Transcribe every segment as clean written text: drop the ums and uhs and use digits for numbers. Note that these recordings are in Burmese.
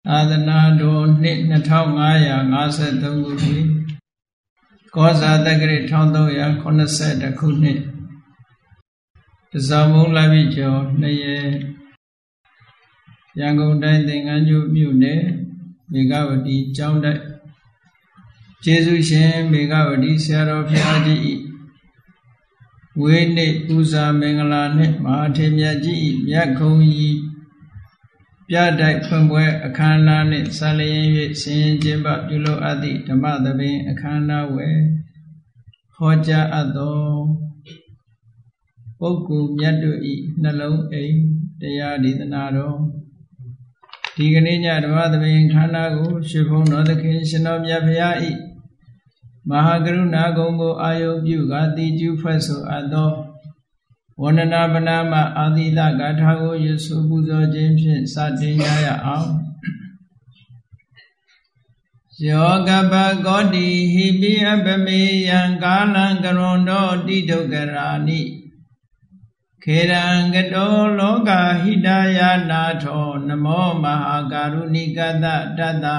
သာသနာတော်နှစ်2553ခုနှစ်ကောဇာတက္ကရာ1382ခုနှစ်တစောင်းမုံလာပြီကျော်2ရက်ရန်ကုန်တိုင်းသင်္ကန်းကျွမြို့နယ်မေဃဝတီကျောင်းတိုက်ကျေးဇူးရှင်မေဃဝတီဆရာတော်ဘုရားကြီး၏ဝေနေ့ပူဇာမင်္ဂလာနှင့်မဟာထေမြတ်ကြီး၏မြတ်ခုံကြီးပြတိုက်ဖွင့်ပွဲအခမ်းအနားနှင့်ဆက်လျင်၍ဆင်ရင်ကျင်းပပြုလုပ်အပ်သည့်ဓမ္မသဘင်အခမ်းအနားဝယ်ဟောကြားအပ်သောပုဂ္ဂိုလ်မြတ်တို့၏နှလုံးအိမ်တရားဒေသနာတော်ဒီကနေ့ညဓမ္မသဘင်အခမ်းအနားကိုရွှေဘုံတော်သခင်ရှင်တော်မြတ်ဘုရား၏မဟာကရုဏာဂုဏ်ကိုအာယုပြုကာတိကျူဖွဲ့ဆိုအပ်သောဝန္ဒနာပနာမအာသီတဂါထာကိုရွတ်ဆိုပူဇော်ခြင်းဖြင့်စတင်ရအောင်ယောကပကောတိဟိပိအပမေယံကာလံကရွန်တောတိဒုက္ခရာနိခေရံကတောလောကဟိတယာနာထောနမောမဟာကာရုဏိကတတတ္တ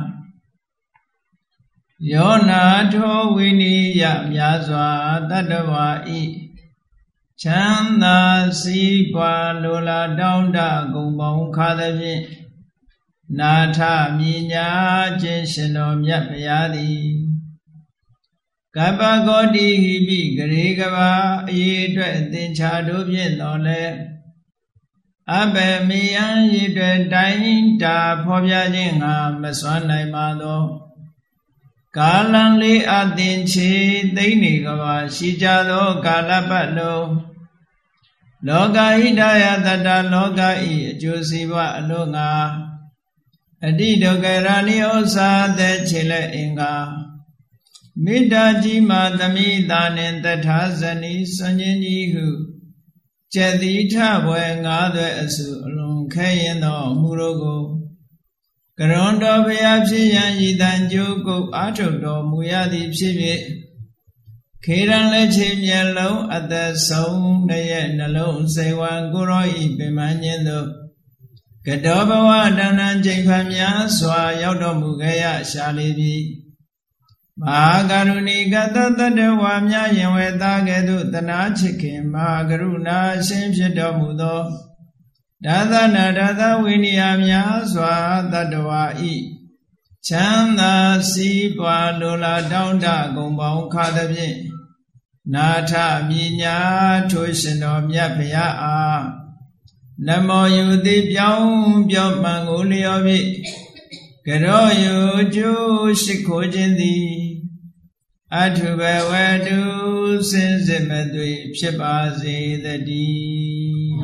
ယောနာထောဝိနိယမြာစွာတတ္တဝါဤချမ်းသာစီးပွားလိုလားတောင်းတဂုံပေါင်းခါသဖြင့်နာထမြညာခြင်းရှင်တော်မြတ်ဘုရားသည်ကပ္ပဂေါတိဟိပိဂရေကဘာအရေးအတွက်သင်္ချာတို့ဖြင့်တော်လဲအဘယ်မေယံရည်အတွက်တိုင်းတာဖော်ပြခြင်းငါမစွမ်းနိုင်ပါသောကာလံလေးအသင်ချေသိမ့်နေကဘာရှိကြသောကာလပတ်လုံးလောကဟိတယတတ္တလောကဤအကျိုးစီးပွားအလို့ငါအတိဒုက္ခရာနိဩစာသက်ခြေလက်အင်္ဂါမေတ္တာကြီးမှသမိတာနှင့်တထာဇနီစွန့်ခြင်းကြီးဟုကျက်တိထဘွယ်ငါးသွဲအစုအလွန်ခဲရင်သောမူတို့ကိုကရွန်တော်ဘုရားဖြစ်ရန်ရည်တန်ကြိုးကုပ်အားထုတ်တော်မူရသည်ဖြစ်ဖြစ်ခေရန်လက်ချေမျက်လုံးအသက်ဆုံးတရဲ့နှလုံးစေဝံကိုရောဤပင်မညင်းသို့ကတောဘဝတဏ္ဍချိန်ဖန်များစွာရောက်တော်မူခဲ့ရရှာလေပြီမဟာကရုဏီကတတတ္တဝါများယင်ဝေသားကဲ့သို့တနာချစ်ခင်မဟာကရုဏာရှင်ဖြစ်တော်မူသောဒါသနာဒါသဝိနည်းများစွာတတ္တဝါဤချမ်းသာစီးပွားလိုလားတောင်းတဂုံပေါင်းခါသဖြင့်နာထမြညာထိုရှင်တော်မြတ်ဘုရားအားနမောယုတိပြောင်းပြောမှန်ကိုလျော်ဖြင့်ကရောယုကျိုးရှိခိုးခြင်းသည်အထုဘဝတုစင်စစ်မသွေဖြစ်ပါစေတည်း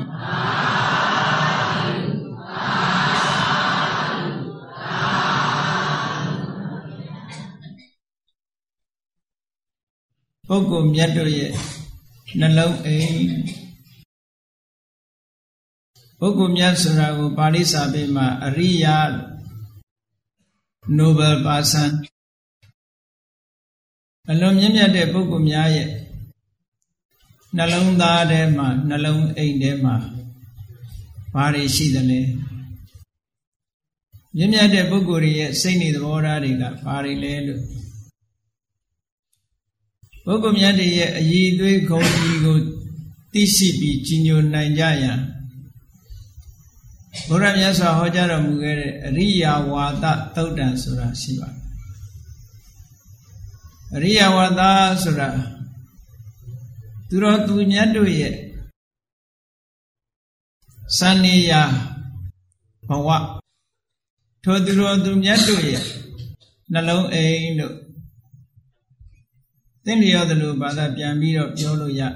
ပုဂ္ဂိုလ်မြတ်တို့ရဲ့နှလုံးအိမ်ပုဂ္ဂိုလ်မြတ်ဆိုတာကိုပါဠိစာပေမှာအရိယ Noble person အလွန်မြင့်မြတ်တဲ့ပုဂ္ဂိုလ်များရဲ့နှလုံးသားထဲမှာနှလုံးအိမ်ထဲမှာဘာတွေရှိသလဲမြင့်မြတ်တဲ့ပုဂ္ဂိုလ်တွေရဲ့စိတ်နေသဘောထားတွေကဘာတွေလဲလို့ပုဂ္ဂိုလ်မြတ်တွေရဲ့အည်သွေးခုံကြီးကိုသိရှိပြီးကြီးညိုနိုင်ကြရန်ဘုရားမြတ်စွာဟောကြားတော်မူခဲ့တဲ့အရိယဝါဒသုတ်တံဆိုတာရှိပါတယ်အရိယဝါဒဆိုတာသူတော်သူမြတ်တို့ရဲ့စံနေရာဘဝထိုသူတော်သူမြတ်တို့ရဲ့နှလုံးအိမ်တို့သင်လျော်သလိုဘာသာပြန်ပြီးတော့ပြောလို့ရ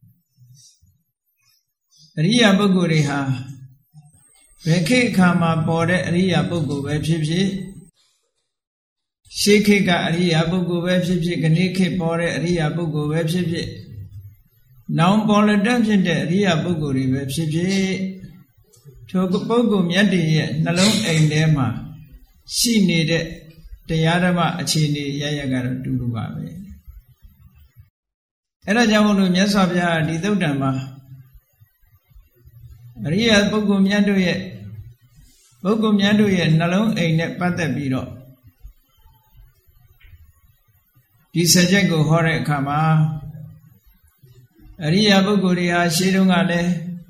အရိယပုဂ္ဂိုလ်တွေဟာဘယ်ခေတ်အခါမှာပေါ်တဲ့အရိယပုဂ္ဂိုလ်ပဲဖြစ်ဖြစ်ရှေးခေတ်ကအရိယပုဂ္ဂိုလ်ပဲဖြစ်ဖြစ်ခဏခေတ်ပေါ်တဲ့အရိယပုဂ္ဂိုလ်ပဲဖြစ်ဖြစ်နောင်ပေါ်လက်တက်ဖြစ်တဲ့အရိယပုဂ္ဂိုလ်တွေပဲဖြစ်ဖြစ်ထိုပုဂ္ဂိုလ်မြတ်တွေရဲ့နှလုံးအိမ်ထဲမှာရှိနေတဲ့တရားဓမ္မအခြေအနေရရကတော့တူတူပါပဲအဲ့ဒါကြောင့်မို့လို့မြတ်စွာဘုရားဒီသုတ်တံမှာအရိယပုဂ္ဂိုလ်မြတ်တို့ရဲ့ပုဂ္ဂိုလ်များတို့ရဲ့နှလုံးအိမ်နဲ့ပတ်သက်ပြီးတော့ဒီစကြက်ကိုဟောတဲ့အခါမှာအရိယာပုဂ္ဂိုလ်တွေဟာရှေးတုန်းကလည်း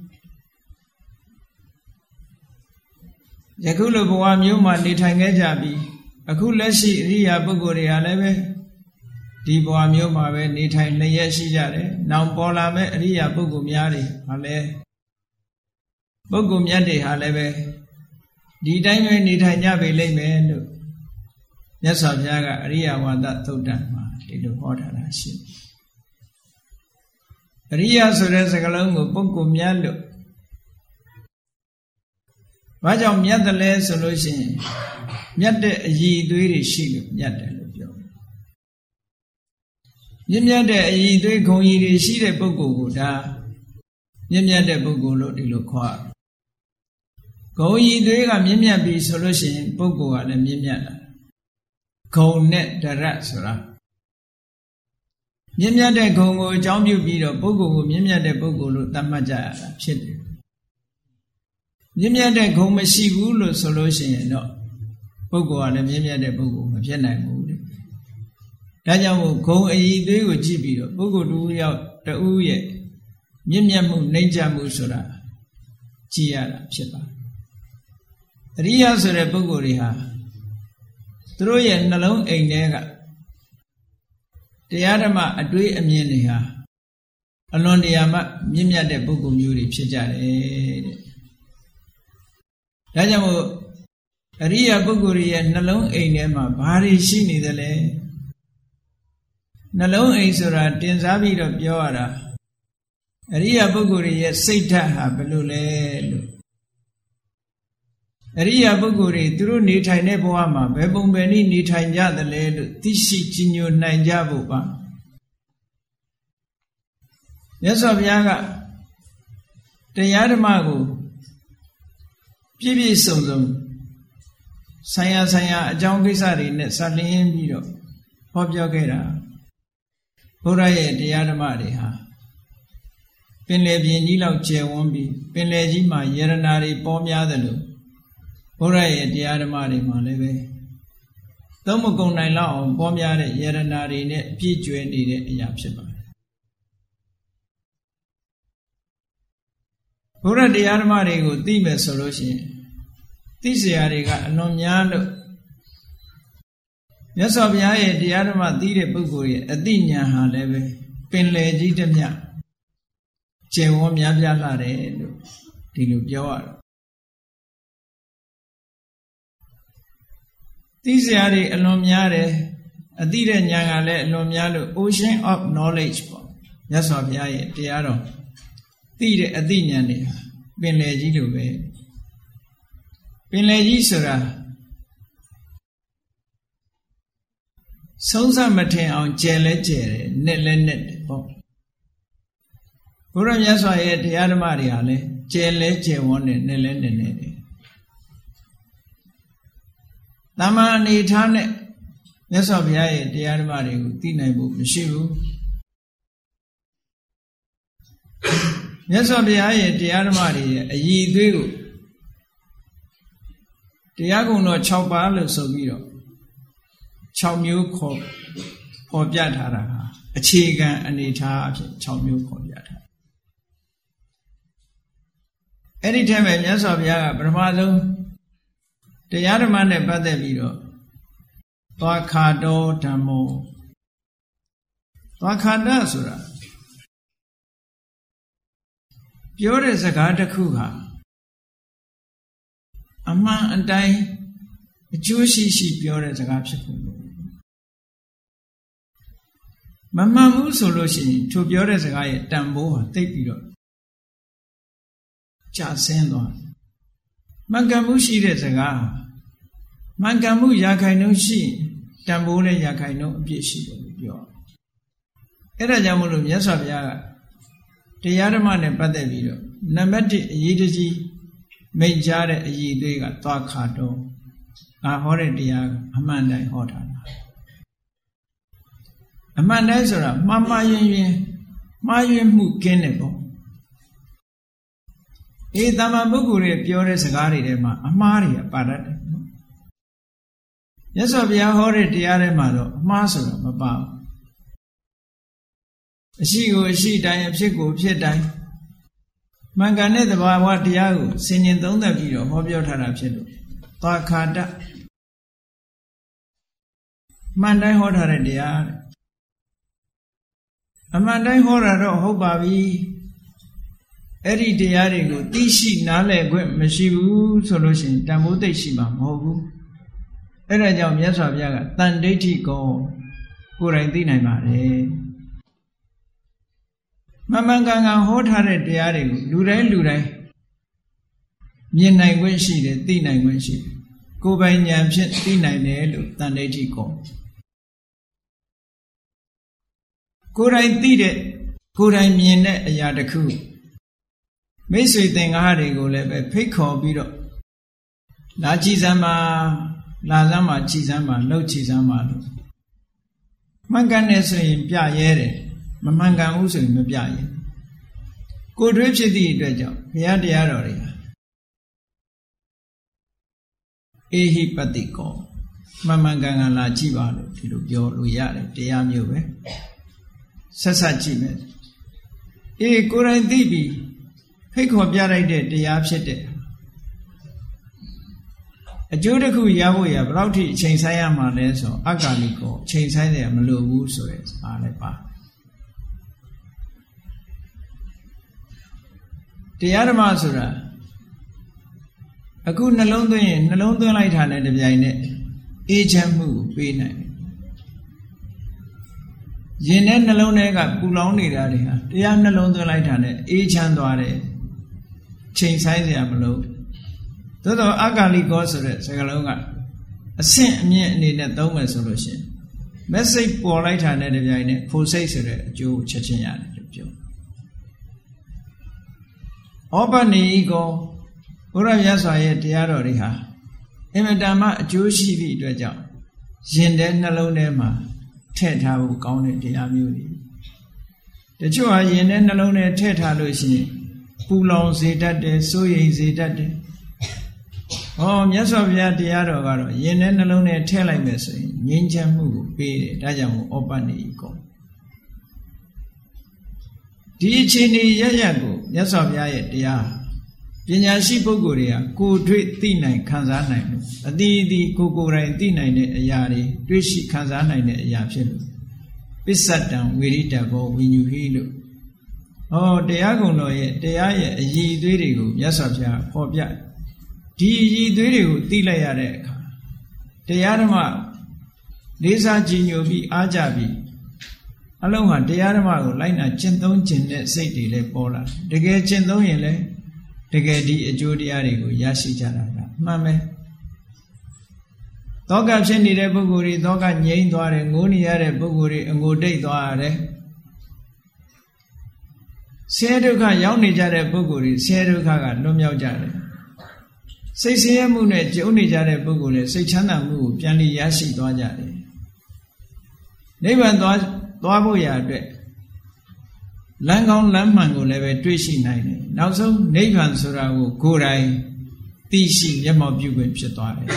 ယခုလိုဘဝမျိုးမှာနေထိုင်ခဲ့ကြပြီးအခုလက်ရှိအရိယာပုဂ္ဂိုလ်တွေဟာလည်းပဲဒီဘဝမျိုးမှာပဲနေထိုင်လျက်ရှိကြတယ်။နောက်ပေါ်လာမဲ့အရိယာပုဂ္ဂိုလ်များတွေဟာလည်းပုဂ္ဂိုလ်မြတ်တွေဟာလည်းပဲဒီတိုင်းပဲနေထိုင်ကြပေလိမ့်မယ်လို့မြတ်စွာဘုရားကအရိယဝါဒသုတ်တံမှာဒီလိုဟောထားတာရှိတယ်။အရိယဆိုတဲ့စကားလုံးကိုပုဂ္ဂိုလ်မြတ်လို့ဘာကြောင့်မြတ်တယ်လဲဆိုလို့ရှိရင်မြတ်တဲ့အရည်အသွေးတွေရှိလို့မြတ်တယ်လို့ပြောတယ်။မြတ်တဲ့အရည်အသွေးဂုဏ်ရည်တွေရှိတဲ့ပုဂ္ဂိုလ်ကိုဒါမြတ်တဲ့ပုဂ္ဂိုလ်လို့ဒီလိုခေါ်တယ်။ဂုဏ်ရည်သွေးကမြတ်ပြီဆိုလို့ရှိရင်ပုဂ္ဂိုလ်ကလည်းမြတ်လာဂုဏ်နဲ့ဒရတ်ဆိုတာမြတ်တဲ့ဂုဏ်ကိုအကြောင်းပြုပြီးတော့ပုဂ္ဂိုလ်ကိုမြတ်တဲ့ပုဂ္ဂိုလ်လို့သတ်မှတ်ကြရတာဖြစ်တယ်။မြတ်တဲ့ဂုဏ်မရှိဘူးလို့ဆိုလို့ရှိရင်တော့ပုဂ္ဂိုလ်ကလည်းမြတ်တဲ့ပုဂ္ဂိုလ်မဖြစ်နိုင်ဘူးလေ။ဒါကြောင့်မို့ဂုဏ်အရည်အသွေးကိုကြည့်ပြီးတော့ပုဂ္ဂိုလ်တူယောက်တူရဲ့မြတ်မှုနှိမ့်ချမှုဆိုတာကြည့်ရတာဖြစ်ပါတယ်။အရိယဆိုတဲ့ပုဂ္ဂိုလ်တွေဟာသူတို့ရဲ့နှလုံးအိမ်ထဲကတရားဓမ္မအတွေးအမြင်တွေဟာအလွန်တရာမှမြတ်တဲ့ပုဂ္ဂိုလ်မျိုးတွေဖြစ်ကြတယ်တဲ့။ဒါကြောင့်မို့အရိယပုဂ္ဂိုလ်ရဲ့နှလုံးအိမ်ထဲမှာဘာတွေရှိနေသလဲ။နှလုံးအိမ်ဆိုတာတင်စားပြီးတော့ပြောရတာအရိယပုဂ္ဂိုလ်ရဲ့စိတ်ဓာတ်ဟာဘယ်လိုလဲလို့အရိယာပုဂ္ဂိုလ်တွေသူတို့နေထိုင်တဲ့ဘဝမှာဘယ်ပုံပဲနည်းနေထိုင်ကြသလဲလို့သိရှိကြည်ညိုနိုင်ကြဖို့ပါမြတ်စွာဘုရားကတရားဓမ္မကိုပြည့်ပြည့်စုံစုံဆိုင်ရာအကြောင်းကိစ္စတွေနဲ့ဆက်လျင်းပြီးတော့ဟောပြောခဲ့တာဘုရားရဲ့တရားဓမ္မတွေဟာပင်လယ်ပြင်ကြီးလောက်ကျယ်ဝန်းပြီးပင်လယ်ကြီးမှာယရနာတွေပေါများသလိုဘုရားရဲ့တရားဓမ္မတွေမှာလည်းပဲသုံးမကုန်နိုင်လောက်အောင်ပေါများတဲ့ယရနာတွေနဲ့ပြည့်ကျွဲနေတဲ့အရာဖြစ်ပါတယ်ဘုရားတရားဓမ္မတွေကိုသိမယ်ဆိုလို့ရှိရင်သိစရာတွေကအလွန်များလို့မြတ်စွာဘုရားရဲ့တရားဓမ္မသိတဲ့ပုဂ္ဂိုလ်ရဲ့အသိဉာဏ်ဟာလည်းပဲပင်လယ်ကြီးတစ်မြတ်ကျယ်ဝန်းများပြားလာတယ်လို့ဒီလိုပြောရတယ်သိစရာတွေအလွန်များတယ်အသိတဲ့ဉာဏ်ကလည်းအလွန်များလို့ ocean of knowledge ပေါ့မြတ်စွာဘုရားရဲ့တရားတော်သိတဲ့အသိဉာဏ်တွေပင်လယ်ကြီးလိုပဲပင်လယ်ကြီးဆိုတာဆုံးစမထင်အောင်ကျယ်လဲကျယ်တယ်နဲ့လဲနဲ့ပေါ့ဘုရားမြတ်စွာရဲ့တရားဓမ္မတွေဟာလည်းကျယ်လဲကျယ်ဝန်းတယ်နဲ့လဲနဲ့နဲ့တမန်အနေထားနဲ့မြတ်စွာဘုရားရဲ့တရားဓမ္မတွေကိုသိနိုင်ဖို့မရှိဘူးမြတ်စွာဘုရားရဲ့တရားဓမ္မတွေရဲ့အရည်အသွေးကိုတရားကုံတော်6ပါးလို့ဆိုပြီးတော့6မျိုးခေါ်ပြထားတာဟာအခြေခံအနေထားအဖြစ်6မျိုးခေါ်ပြထားအဲ့ဒီထဲမှာမြတ်စွာဘုရားကပထမဆုံးတရားဓမ္မနဲ့ပတ်သက်ပြီးတော့သွားခါတော်ဓမ္မောသွားခါတဆိုတာပြောတဲ့စကားတစ်ခုဟာအမှန်အတိုင်းအကျိုးရှိပြောတဲ့စကားဖြစ်ဖို့မမှန်ဘူးဆိုလို့ရှိရင်သူပြောတဲ့စကားရဲ့တန်ဖိုးဟာတိတ်ပြီးတော့ကျဆင်းသွားမှန်ကန်မှုရှိတဲ့စကားမှန်ကန်မှုရာခိုင်နှုန်းရှိတန်ဖိုးနဲ့ရာခိုင်နှုန်းအပြည့်ရှိတယ်လို့ပြောအဲ့ဒါကြောင့်မို့လို့မြတ်စွာဘုရားကတရားဓမ္မနဲ့ပတ်သက်ပြီးတော့နံပါတ်1အရေးကြီးမိတ်ကြားတဲ့အရေးအသွေးကသွားခါတော့ဟောတဲ့တရားအမှန်တိုင်းဟောထားတာအမှန်တိုင်းဆိုတာမှားမှားယွင်းယွင်းမှားယွင်းမှုကင်းတယ်ပေါ့တာမန်ပုဂ္ဂိုလ်တွေပြောတဲ့စကားတွေထဲမှာအမှားတွေပါတတ်တယ်နော်မြတ်စွာဘုရားဟောတဲ့တရားထဲမှာတော့အမှားဆိုတာမပါဘူးအရှိကိုအရှိတိုင်းအဖြစ်ကိုအဖြစ်တိုင်းမှန်ကန်တဲ့သဘာဝတရားကိုဆင်ញင်သုံးသပ်ပြီးတော့ဟောပြောထားတာဖြစ်လို့သွားခါတမှန်တိုင်းဟောထားတဲ့တရားအမှန်တိုင်းဟောတာတော့ဟုတ်ပါပြီအဲ့ဒီတရားတွေကိုသိရှိနားလည်ခွင့်မရှိဘူးဆိုလို့ရှိရင်တန်ဖိုးသိရှိမှာမဟုတ်ဘူးအဲ့ဒါကြောင့်မြတ်စွာဘုရားကတန်ဒိဋ္ဌိကိုကိုယ်တိုင်သိနိုင်ပါတယ်မှန်မှန်ကန်ကန်ဟောထားတဲ့တရားတွေကိုလူတိုင်းမြင်နိုင်ခွင့်ရှိတယ်သိနိုင်ခွင့်ရှိတယ်ကိုယ်ပိုင်ဉာဏ်ဖြင့်သိနိုင်တယ်လို့တန်ဒိဋ္ဌိကိုကိုယ်တိုင်သိတဲ့ကိုယ်တိုင်မြင်တဲ့အရာတစ်ခုမိတ်ဆွေသင်္ဃာတွေကိုလည်းပဲဖိတ်ခေါ်ပြီးတော့လာကြည်စမ်းပါလာစမ်းပါကြည်စမ်းပါလှုပ်ကြည်စမ်းပါလို့မှန်ကန်တယ်ဆိုရင်ပြရဲတယ်မမှန်ကန်ဘူးဆိုရင်မပြရဲကိုယ်တွေးဖြစ်သည့်အတွက်ကြောင့်ဘုရားတရားတော်တွေအေဟိပတိကောမှန်မှန်ကန်ကန်လာကြည့်ပါလို့ဒီလိုပြောလို့ရတယ်တရားမျိုးပဲဆက်ဆက်ကြည့်မယ်အေးကိုယ်တိုင်သိပြီဖိတ်ခေါ်ပြလိုက်တဲ့တရားဖြစ်တဲ့အကျိုးတစ်ခုရဖို့ရဘယ်လောက်ထိအချိန်ဆိုင်ရမှာလဲဆိုအက္ခဏိကောအချိန်ဆိုင်တယ်မလိုဘူးဆိုရဲအားလည်းပါတရားဓမ္မဆိုတာအခုနှလုံးသွင်းရင်နှလုံးသွင်းလိုက်တာနဲ့တပြိုင်နက်အေးချမ်းမှုကိုပေးနိုင်ရင်နဲ့နှလုံးထဲကပူလောင်နေတာတွေဟာတရားနှလုံးသွင်းလိုက်တာနဲ့အေးချမ်းသွားတယ်ချိန်ဆိုင်စရာမလိုသို့တော့အက္ခဏိကောဆိုတဲ့စကားလုံးကအဆင့်အမြင့်အနေနဲ့သုံးမယ်ဆိုလို့ရှိရင် message ပေါ်လိုက်တာနဲ့တပြိုင်နက်ဖိုစိတ်ဆိုတဲ့အကျိုးချက်ချင်းရတယ်လို့ပြောဩပနိကောဘုရားမြတ်စွာရဲ့တရားတော်တွေဟာအင်မတန်မှအကျိုးရှိသည့်အတွက်ကြောင့်ရင်ထဲနှလုံးထဲမှာထည့်ထားဖို့ကောင်းတဲ့တရားမျိုးတွေတချို့ဟာရင်ထဲနှလုံးထဲထည့်ထားလို့ရှိရင်ပူလောင်စေတတ်တယ်စိုးရိမ်စေတတ်တယ်ဟောမြတ်စွာဘုရားတရားတော်ကတော့ရင်ထဲနှလုံးထဲထည့်လိုက်မယ်ဆိုရင်ငြိမ်းချမ်းမှုကိုပေးတယ်ဒါကြောင့်ဩပနိကောဒီအခြေအနေရရကိုမြတ်စွာဘုရားရဲ့တရားပညာရှိပုဂ္ဂိုလ်တွေကကိုယ်တွေ့သိနိုင်ခံစားနိုင်လို့အတိအသီးကိုယ်တိုင်သိနိုင်တဲ့အရာတွေတွေ့ရှိခံစားနိုင်တဲ့အရာဖြစ်လို့ပစ္စတံဝိရိတဘောဝိညူဟိလို့ဟောတရားကုံတော်ရဲ့တရားရဲ့အည်အသွေးတွေကိုမြတ်စွာဘုရားဟောပြဒီအည်အသွေးတွေကိုသိလိုက်ရတဲ့အခါတရားဓမ္မလေးစားကြည်ညိုပြီးအားကြပြီးအလုံးဟာတရားဓမ္မကိုလိုက်နာကျင့်သုံးခြင်းတဲ့စိတ်တွေလည်းပေါ်လာတကယ်ကျင့်သုံးရင်လည်းတကယ်ဒီအကျိုးတရားတွေကိုရရှိကြတာကမှန်ပဲသောကဖြစ်နေတဲ့ပုဂ္ဂိုလ်တွေသောကငြိမ်းသွားတယ်ငိုနေရတဲ့ပုဂ္ဂိုလ်တွေအငိုတိတ်သွားရတယ်ဆင်းရဲဒုက္ခရောက်နေကြတဲ့ပုဂ္ဂိုလ်တွေဆင်းရဲဒုက္ခကလွတ်မြောက်ကြတယ်စိတ်ဆင်းရဲမှုနဲ့ကြုံနေကြတဲ့ပုဂ္ဂိုလ်တွေစိတ်ချမ်းသာမှုကိုပြန်လည်ရရှိသွားကြတယ်နိဗ္ဗာန်သွားဖို့ရအတွက်လမ်းကောင်းလမ်းမှန်ကိုလည်းပဲတွေ့ရှိနိုင်တယ်နောက်ဆုံးနိဗ္ဗာန်ဆိုတာကိုကိုယ်တိုင်သိရှိမျက်မှောက်ပြုခွင့်ဖြစ်သွားတယ်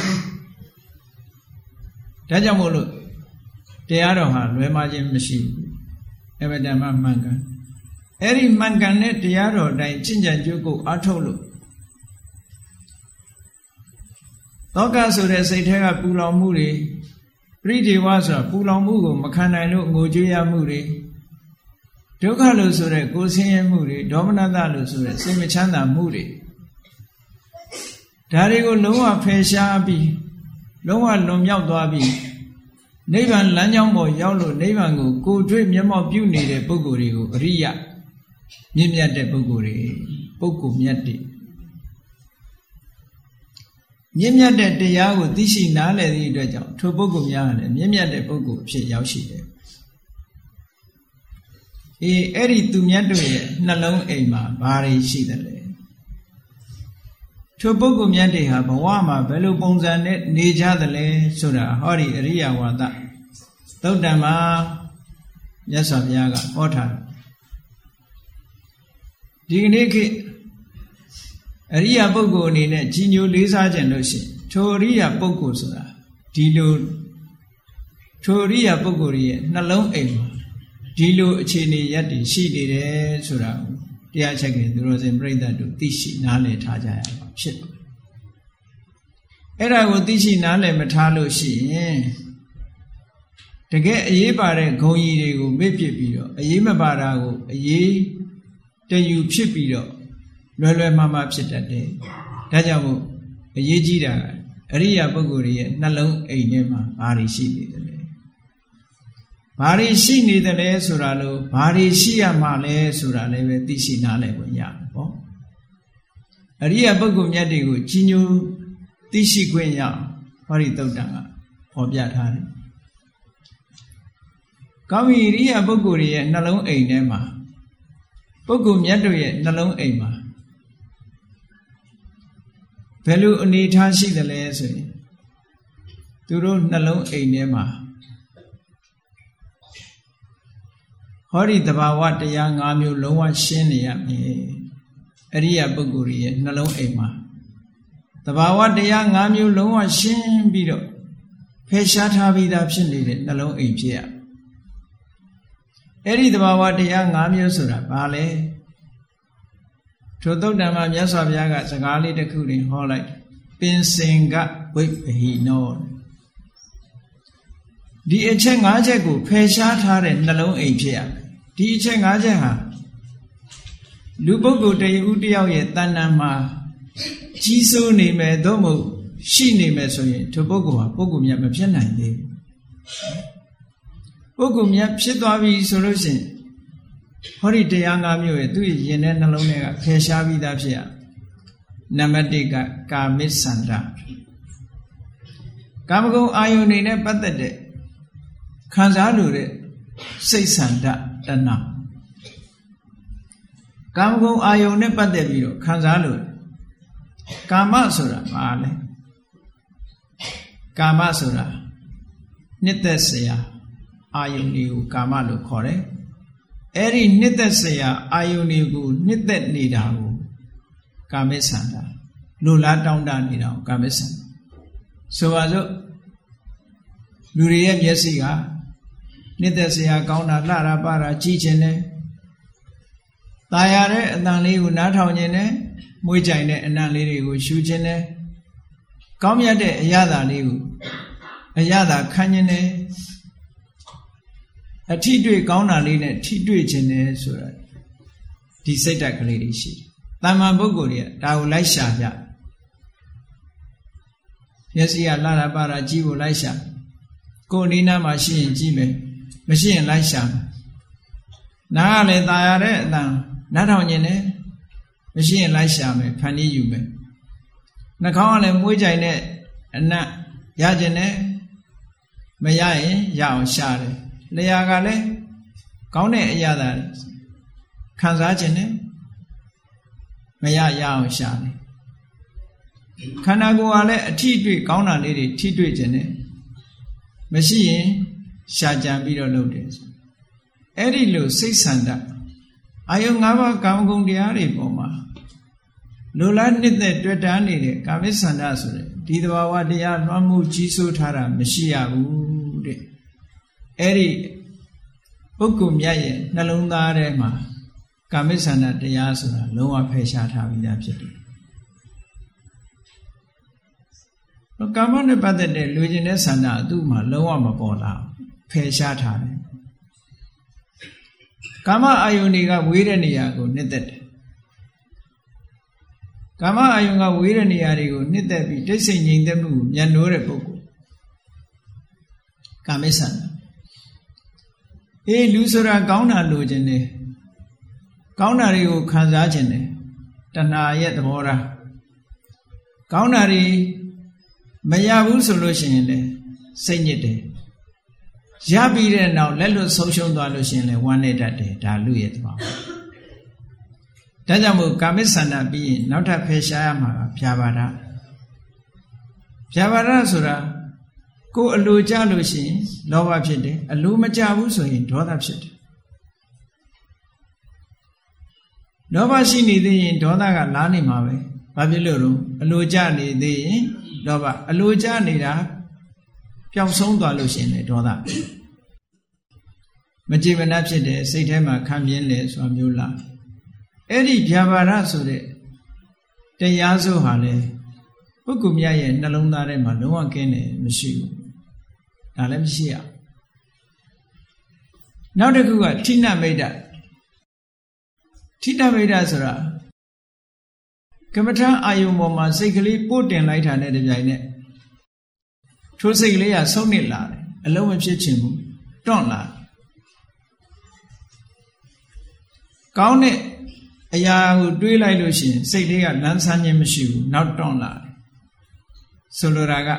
ဒါကြောင့်မို့လို့တရားတော်ဟာလွဲမှားခြင်းမရှိဘူးအဘဒမမှန်ကန်အဲ့ဒီမှန်ကန်တဲ့တရားတော်တိုင်းကျင့်ကြံကြိုးကိုအားထုတ်လို့သောကဆိုတဲ့စိတ်ထဲကပူလောင်မှုတွေပရိဒေဝဆိုတာပူလောင်မှုကိုမခံနိုင်လို့ငိုကြွေးရမှုတွေဒုက္ခလို့ဆိုတဲ့ကိုယ်ဆင်းရဲမှုတွေဒေါမနတလို့ဆိုတဲ့စိတ်မချမ်းသာမှုတွေဒါတွေကိုလုံးဝဖယ်ရှားပြီးလုံးဝလွန်မြောက်သွားပြီးနိဗ္ဗာန်လမ်းကြောင်းပေါ်ရောက်လို့နိဗ္ဗာန်ကိုကိုယ်တွေ့မျက်မှောက်ပြုနေတဲ့ပုဂ္ဂိုလ်တွေကိုအရိယမြင့်မြတ်တဲ့ပုဂ္ဂိုလ်တွေပုဂ္ဂိုလ်မြတ်တွေမြင့်မြတ်တဲ့တရားကိုသိရှိနားလည်သည့်အတွက်ကြောင့်ထိုပုဂ္ဂိုလ်များလည်းမြင့်မြတ်တဲ့ပုဂ္ဂိုလ်အဖြစ်ရောက်ရှိတယ်အဲ့ဒီသူမြတ်တို့ရဲ့နှလုံးအိမ်မှာဘာတွေရှိတယ်လဲထိုပုဂ္ဂိုလ်မြတ်တွေဟာဘဝမှာဘယ်လိုပုံစံနဲ့နေကြသလဲဆိုတာဟောဒီအရိယဝါဒသုတ်တံမှာမြတ်စွာဘုရားကဟောထားဒီကနေ့ခေတ်အရိယာပုဂ္ဂိုလ်အနေနဲ့ကြီးညိုလေးစားခြင်းလို့ရှိရင်ထိုအရိယာပုဂ္ဂိုလ်ဆိုတာဒီလိုထိုအရိယာပုဂ္ဂိုလ်ရဲ့နှလုံးအိမ်မှာဒီလိုအခြေအနေရပ်တည်ရှိနေတယ်ဆိုတာကိုတရားချက်ကသူတော်စင်ပြိဿတို့သိရှိနားလည်ထားကြရမှာဖြစ်တယ်အဲ့ဒါကိုသိရှိနားလည်မထားလို့ရှိရင်တကယ်အရေးပါတဲ့ဂုဏ်ကြီးတွေကိုမေ့ပစ်ပြီးတော့အရေးမပါတာကိုအရေးတယူဖြစ်ပြီးတော့လွယ်လွယ်မှားမှားဖြစ်တတ်တယ်ဒါကြောင့်မို့အရေးကြီးတာအရိယာပုဂ္ဂိုလ်ရဲ့နှလုံးအိမ်ထဲမှာဘာတွေရှိနေတယ်လဲဘာတွေရှိနေတယ်လဲဆိုတာလို့ဘာတွေရှိရမှာလဲဆိုတာလည်းပဲသိရှိနားလည်ခွင့်ရတယ်ပေါ့အရိယာပုဂ္ဂိုလ်မြတ်တွေကိုကြီးညိုသိရှိခွင့်ရဟောဒီသုတ်တံကဖော်ပြထားတယ်ကောင်းပြီအရိယာပုဂ္ဂိုလ်ရဲ့နှလုံးအိမ်ထဲမှာပုဂ္ဂိုလ်မြတ်တို့ရဲ့နှလုံးအိမ်မှာဘယ်လိုအနေထားရှိသလဲဆိုရင်သူတို့နှလုံးအိမ်ထဲမှာဟောဒီတဘာဝတရား၅မျိုးလုံးဝရှင်းနေရမယ်အရိယာပုဂ္ဂိုလ်ရဲ့နှလုံးအိမ်မှာတဘာဝတရား၅မျိုးလုံးဝရှင်းပြီးတော့ဖယ်ရှားထားပြီးသားဖြစ်နေတဲ့နှလုံးအိမ်ဖြစ်ရအဲ့ဒီတဘာဝတရား၅မျိုးဆိုတာဘာလဲထိုသုတ်တံမှာမြတ်စွာဘုရားကစကားလေးတစ်ခုတွင်ဟောလိုက်ပင်စင်ကဝိပ္ပဟိနောဒီအချက်၅ချက်ကိုဖယ်ရှားထားတဲ့နှလုံးအိမ်ဖြစ်ရဒီအချက်၅ချက်ဟာလူပုဂ္ဂိုလ်တဦးတယောက်ရဲ့တဏ္ဍာမှာကြီးစိုးနေမယ်သို့မဟုတ်ရှိနေမယ်ဆိုရင်ထိုပုဂ္ဂိုလ်ဟာပုဂ္ဂိုလ်မြတ်မဖြစ်နိုင်သေးဘူးပုဂ္ဂိုလ်မြတ်ဖြစ်သွားပြီဆိုလို့ရှိရင်ဟောဒီတရား၅မျိုးရဲ့သူ့ရင်ထဲနှလုံးထဲကဖယ်ရှားပြီးသားဖြစ်ရနံပါတ်၁ကကာမိစ္ဆန္ဒကာမဂုဏ်အာယုန်တွေနဲ့ပတ်သက်တဲ့ခံစားလို့တဲ့စိတ်ဆန္ဒတဏှာကာမဂုဏ်အာယုန်နဲ့ပတ်သက်ပြီးတော့ခံစားလို့ကာမဆိုတာဘာလဲကာမဆိုတာနှစ်သက်စရာအာယုန်တွေကိုကာမလို့ခေါ်တယ်အဲ့ဒီနှစ်သက်စရာအာယုန်တွေကိုနှစ်သက်နေတာကိုကာမိစ္ဆန္ဒလူလားတောင်းတနေတာကိုကာမိစ္ဆန္ဒဆိုပါစို့လူတွေရဲ့မျက်စိကနှစ်သက်စရာကောင်းတာလှတာပါတာကြည့်ခြင်းနဲ့ตายရတဲ့အတန်လေးကိုနားထောင်ခြင်းနဲ့မွေးကြိုင်တဲ့အနံ့လေးတွေကိုရှူခြင်းနဲ့ကောင်းမြတ်တဲ့အရသာလေးကိုအရသာခံခြင်းနဲ့အထိတွေ့ကောင်းတာလေးနဲ့ထိတွေ့ခြင်းနဲ့ဆိုတာဒီစိတ်ဓာတ်ကလေးတွေရှိတယ်။တမ္မာပုဂ္ဂိုလ်တွေကဒါကိုလိုက်ရှာကြ။မျက်စိကလှတာပါတာကြည့်ဖို့လိုက်ရှာ။ကိုယ်ဒီနားမှာရှိရင်ကြည့်မယ်။မရှိရင်လိုက်ရှာမယ်။နားကလည်းตายရတဲ့အတန်နားထောင်ခြင်းနဲ့မရှိရင်လိုက်ရှာမယ်ဖန်တီးယူမယ်။နှာခေါင်းကလည်းမွေးကြိုင်တဲ့အနံ့ရခြင်းနဲ့မရရင်ရအောင်ရှာတယ်။လျာကလည်းကောင်းတဲ့အရာသာခံစားခြင်းနဲ့မရအောင်ရှာတယ်ခန္ဓာကိုယ်ကလည်းအထီးတွေ့ကောင်းတာလေးတွေထီးတွေ့ခြင်းနဲ့မရှိရင်ရှာကြံပြီးတော့လုပ်တယ်အဲ့ဒီလိုစိတ်ဆန္ဒအာယု၅ပါးကာမဂုဏ်တရားတွေပေါ်မှာလိုလားနှစ်သက်တွေ့တာနေတဲ့ကာမိဆန္ဒဆိုတဲ့ဒီသဘာဝတရားလွှမ်းမှုကြီးစိုးထားတာမရှိရဘူးတဲ့အဲ့ဒီပုဂ္ဂိုလ်မြတ်ရဲ့နှလုံးသားထဲမှာကာမိဆန္ဒတရားဆိုတာလုံးဝဖယ်ရှားထားပြီးသားဖြစ်တယ်ကာမနဲ့ပတ်သက်တဲ့လူကျင်တဲ့ဆန္ဒအသူ့မှာလုံးဝမပေါ်လာဖယ်ရှားထားတယ်ကာမအာယုန်တွေကဝေးတဲ့နေရာကိုနှစ်သက်တယ်ကာမအာယုန်ကဝေးတဲ့နေရာတွေကိုနှစ်သက်ပြီးတိတ်ဆိတ်ငြိမ်သက်မှုကိုမြတ်နိုးတဲ့ပုဂ္ဂိုလ်ကာမိဆန္ဒလူဆိုတာကောင်းတာလိုချင်တယ်ကောင်းတာတွေကိုခံစားခြင်းတယ်တဏှာရဲ့သဘောထားကောင်းတာတွေမရဘူးဆိုလို့ရှိရင်လည်းစိတ်ညစ်တယ်ရပြီးတဲ့နောက်လက်လွတ်ဆုံးရှုံးသွားလို့ရှိရင်လည်းဝမ်းနည်းတတ်တယ်ဒါလူရဲ့သဘောဒါကြောင့်မို့ကာမိဆန္ဒပြီးရင်နောက်ထပ်ဖယ်ရှားရမှာဖြာပါဒဆိုတာကိုယ်အလိုကြလို့ရှိရင်လောဘဖြစ်တယ်အလိုမကြဘူးဆိုရင်ဒေါသဖြစ်တယ်လောဘရှိနေသေးရင်ဒေါသကလားနေမှာပဲဘာဘာဖြစ်လို့လဲအလိုကျနေသေးရင်ဒေါသအလိုကျနေတာပျောက်ဆုံးသွားလို့ရှိရင်လေဒေါသမကြည်မနှက်ဖြစ်တဲ့စိတ်ထဲမှာခံပြင်းလေဆိုတာမျိုးလားအဲ့ဒီဗျာပါဒဆိုတဲ့တရားစိုးဟာလေပုဂ္ဂိုလ်မြတ်ရဲ့နှလုံးသားထဲမှာလုံးဝကင်းတယ်မရှိဘူးဒါလည်းမရှိရနောက်တစ်ခုကထိဏမိတ်တဆိုတာကမ္မထအာယုံပေါ်မှာစိတ်ကလေးပို့တင်လိုက်တာနဲ့တပြိုင်နက်ထိုစိတ်ကလေးကဆုံးနစ်လာတယ်အလုံးမဖြစ်ချင်ဘူးတွန့်လာကောင်းတဲ့အရာကိုတွေးလိုက်လို့ရှိရင်စိတ်လေးကလန်းဆန်းခြင်းမရှိဘူးနောက်တွန့်လာတယ်ဆိုလိုတာ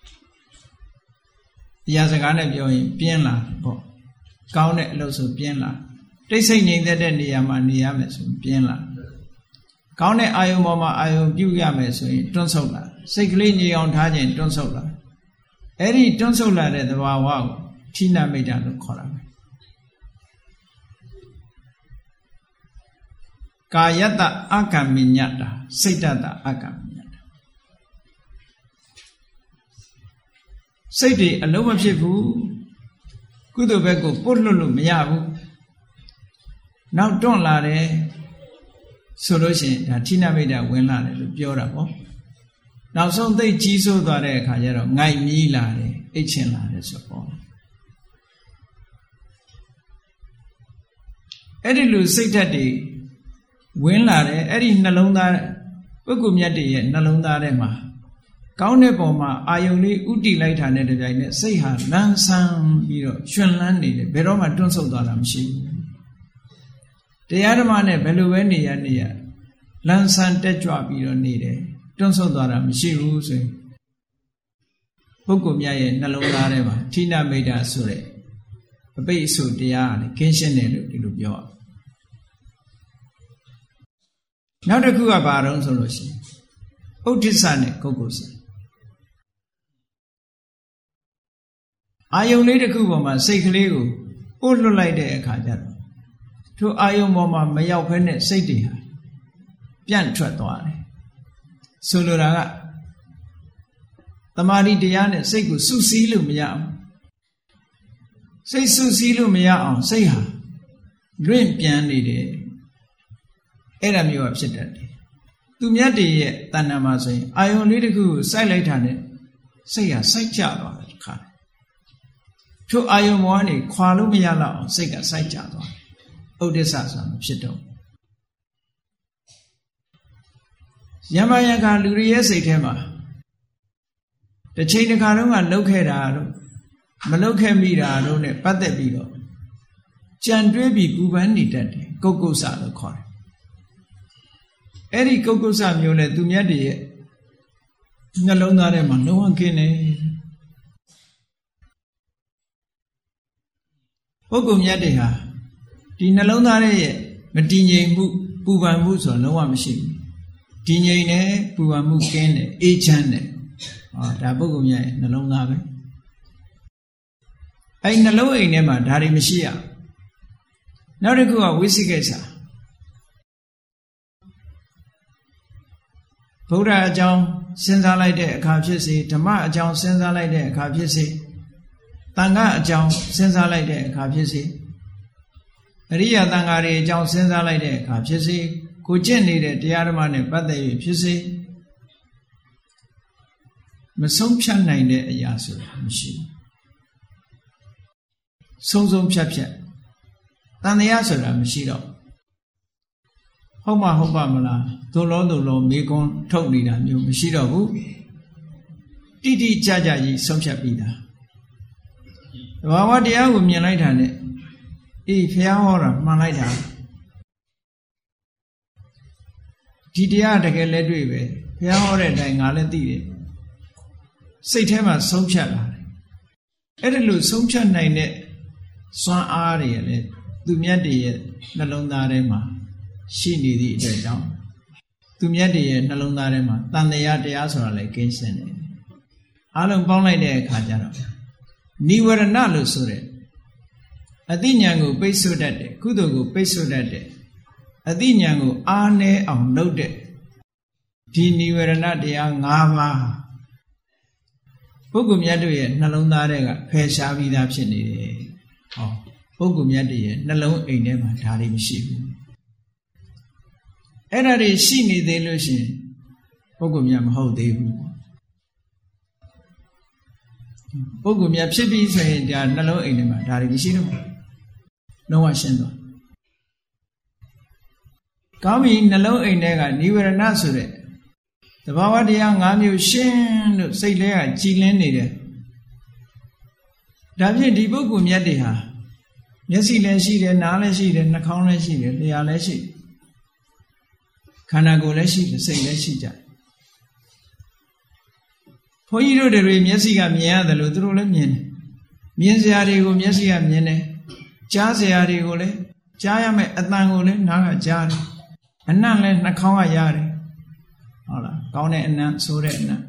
ကအရာစကားနဲ့ပြောရင်ပြင်းလာပေါ့ကောင်းတဲ့အလုပ်ဆိုပြင်းလာတိတ်ဆိတ်ငြိမ်သက်တဲ့နေရာမှာနေရမယ်ဆိုပြင်းလာကောင်းတဲ့အာယုံပေါ်မှာအာယုံပြုရမယ်ဆိုရင်တွန့်ဆုတ်လာစိတ်ကလေးငြိမ်အောင်ထားခြင်းတွန့်ဆုတ်လာအဲ့ဒီတွန့်ဆုတ်လာတဲ့သဘာဝကိုထိဏမိတ်တလို့ခေါ်တာပဲကာယတ္တအကမ္မညတ္တာစိတ်တ္တအကမ္မညတ္တာစိတ်တွေအလုံးမဖြစ်ဘူးကုသိုလ်ဘက်ကိုပုတ်လွတ်လို့မရဘူးနောက်တွန့်လာတယ်ဆိုလို့ရှိရင်ဒါထိဏမိတ်တဝင်လာတယ်လို့ပြောတာပေါ့နောက်ဆုံးသိကြီးစိုးသွားတဲ့အခါကျတော့ငိုက်မြီးလာတယ်အိတ်ချင်လာတယ်ဆိုပေါ့အဲ့ဒီလိုစိတ်ဓာတ်တွေဝင်လာတယ်အဲ့ဒီနှလုံးသားပုဂ္ဂိုလ်မြတ်တွေရဲ့နှလုံးသားထဲမှာကောင်းတဲ့ပုံမှာအာယုန်လေးဥတည်လိုက်တာနဲ့တပြိုင်နက်စိတ်ဟာလန်းဆန်းပြီးတော့ရှင်လန်းနေတယ်ဘယ်တော့မှတွန့်ဆုတ်သွားတာမရှိဘူးတရားဓမ္မနဲ့ဘယ်လိုပဲနေရလန်းဆန်းတက်ကြွပြီးတော့နေတယ်တွန့်ဆုတ်သွားတာမရှိဘူးဆိုရင်ပုဂ္ဂိုလ်မြတ်ရဲ့နှလုံးသားထဲမှာထိဏမိတ်တဆိုတဲ့အပိတ်အဆိုတရားကလည်းကင်းရှင်းတယ်လို့ဒီလိုပြောရနောက်တစ်ခုကဘာတုံးဆိုလို့ရှိရင်ဥဒိစ္စနဲ့ကုက္ကုစ္စအာယုံလေးတစ်ခုပေါ်မှာစိတ်ကလေးကိုပို့လွတ်လိုက်တဲ့အခါကျတော့ထိုအာယုံပေါ်မှာမရောက်ဖဲနဲ့စိတ်တွေဟာပြန့်ထွက်သွားတယ်ဆိုလိုတာကတမာတိတရားနဲ့စိတ်ကိုစုစည်းလို့မရအောင်စိတ်စုစည်းလို့မရအောင်စိတ်ဟာလွင့်ပြန်နေတယ်အဲ့ဒါမျိုးကဖြစ်တတ်တယ်သူမြတ်တည်းရဲ့တဏ္ဍာမှာဆိုရင်အာယုံလေးတစ်ခုကိုစိုက်လိုက်တာနဲ့စိတ်ဟာစိုက်ကြသွားတယ်ခါထိုအာယုံမောကနေခွာလို့မရတော့အောင်စိတ်ကစိုက်ကြသွားတယ်ဥဒိစ္စဆိုတာမဖြစ်တော့ယမယံခါလူရဲ့စိတ်ထဲမှာတစ်ချိန်တစ်ခါတုန်းကလှုပ်ခဲ့တာတို့မလှုပ်ခဲ့မိတာတို့ ਨੇ ပတ်သက်ပြီးတော့ကြံတွေးပြီးပူပန်နေတတ်တယ်ကုက္ကုစ္စလို့ခေါ်တယ်အဲ့ဒီကုက္ကုစ္စမျိုးနဲ့သူမြတ်တွေရဲ့နှလုံးသားထဲမှာလုံးဝခင်းနေပုဂ္ဂိုလ်မြတ်တွေဟာဒီနှလုံးသားရဲ့မတည်ငြိမ်မှုပူပန်မှုဆိုတော့လုံးဝမရှိဘူးတည်ငြိမ်တယ်ပူပန်မှုကင်းတယ်အေးချမ်းတယ်ဒါပုဂ္ဂိုလ်မြတ်ရဲ့နှလုံးသားပဲအဲ့နှလုံးအိမ်ထဲမှာဒါတွေမရှိရနောက်တစ်ခုကဝိသိကိစ္စဗုဒ္ဓအကြောင်းစဉ်းစားလိုက်တဲ့အခါဖြစ်စေဓမ္မအကြောင်းစဉ်းစားလိုက်တဲ့အခါဖြစ်စေသံဃာအကြောင်းစဉ်းစားလိုက်တဲ့အခါဖြစ်စေအရိယသံဃာတွေအကြောင်းစဉ်းစားလိုက်တဲ့အခါဖြစ်စေကိုကျင့်နေတဲ့တရားဓမ္မနဲ့ပတ်သက်၍ဖြစ်စေမဆုံးဖြတ်နိုင်တဲ့အရာဆိုတာမရှိဘူးဆုံးဖြတ်တန်တရားဆိုတာမရှိတော့ဟုတ်ပါမလားသို့လောမေကွန်းထုတ်နေတာမျိုးမရှိတော့ဘူးတိတိကျကျကြီးဆုံးဖြတ်ပြီးသားတဘာဝတရားကိုမြင်လိုက်တာနဲ့အေးဖះဟောတာမှန်လိုက်တာဒီတရားတကယ်လက်တွေ့ပဲဖះဟောတဲ့အတိုင်းငါလည်းသိတယ်စိတ်ထဲမှာဆုံးဖြတ်လာတယ်အဲ့ဒါလို့ဆုံးဖြတ်နိုင်တဲ့စွမ်းအားတွေလည်းသူမြတ်တွေရဲ့နှလုံးသားထဲမှာရှိနေသည့်အတွက်ကြောင့်သူမြတ်တွေရဲ့နှလုံးသားထဲမှာတန်တရားတရားဆိုတာလည်းကင်းရှင်းတယ်အားလုံးပေါင်းလိုက်တဲ့အခါကျတော့နိဝရဏလို့ဆိုတဲ့အသိဉာဏ်ကိုပိတ်ဆို့တတ်တယ်ကုသိုလ်ကိုပိတ်ဆို့တတ်တယ်အသိဉာဏ်ကိုအားနည်းအောင်လုပ်တဲ့ဒီနိဝရဏတရား၅ပါးပုဂ္ဂိုလ်မြတ်တို့ရဲ့နှလုံးသားထဲကဖယ်ရှားပြီးသားဖြစ်နေတယ်ဟောပုဂ္ဂိုလ်မြတ်တွေရဲ့နှလုံးအိမ်ထဲမှာဒါတွေမရှိဘူးအဲ့ဒါတွေရှိနေသေးလို့ရှိရင်ပုဂ္ဂိုလ်မြတ်မဟုတ်သေးဘူးပုဂ္ဂိုလ်မြတ်ဖြစ်ပြီးဆိုရင်ဒါနှလုံးအိမ်ထဲမှာဒါတွေမရှိတော့ဘူးလုံးဝရှင်းသွားကောင်းပြီနှလုံးအိမ်ထဲကနိဝရဏဆိုတဲ့သဘာဝတရား၅မျိုးရှင်းလို့စိတ်ထဲကကြည်လင်းနေတယ်ဒါဖြင့်ဒီပုဂ္ဂိုလ်မြတ်တွေဟာမျက်စိလည်းရှိတယ်နားလည်းရှိတယ်နှာခေါင်းလည်းရှိတယ်လျှာလည်းရှိတယ်ခန္ဓာကိုယ်လည်းရှိတယ်စိတ်လည်းရှိကြဘုန်းကြီးတို့တွေမျက်စိကမြင်ရတယ်လို့သူတို့လည်းမြင်တယ်မြင်စရာတွေကိုမျက်စိကမြင်တယ်ကြားစရာတွေကိုလည်းကြားရမယ်အသံကိုလည်းနားကကြားတယ်အနံ့လည်းနှာခေါင်းကရတယ်ဟုတ်လားကောင်းတဲ့အနံ့ဆိုးတဲ့အနံ့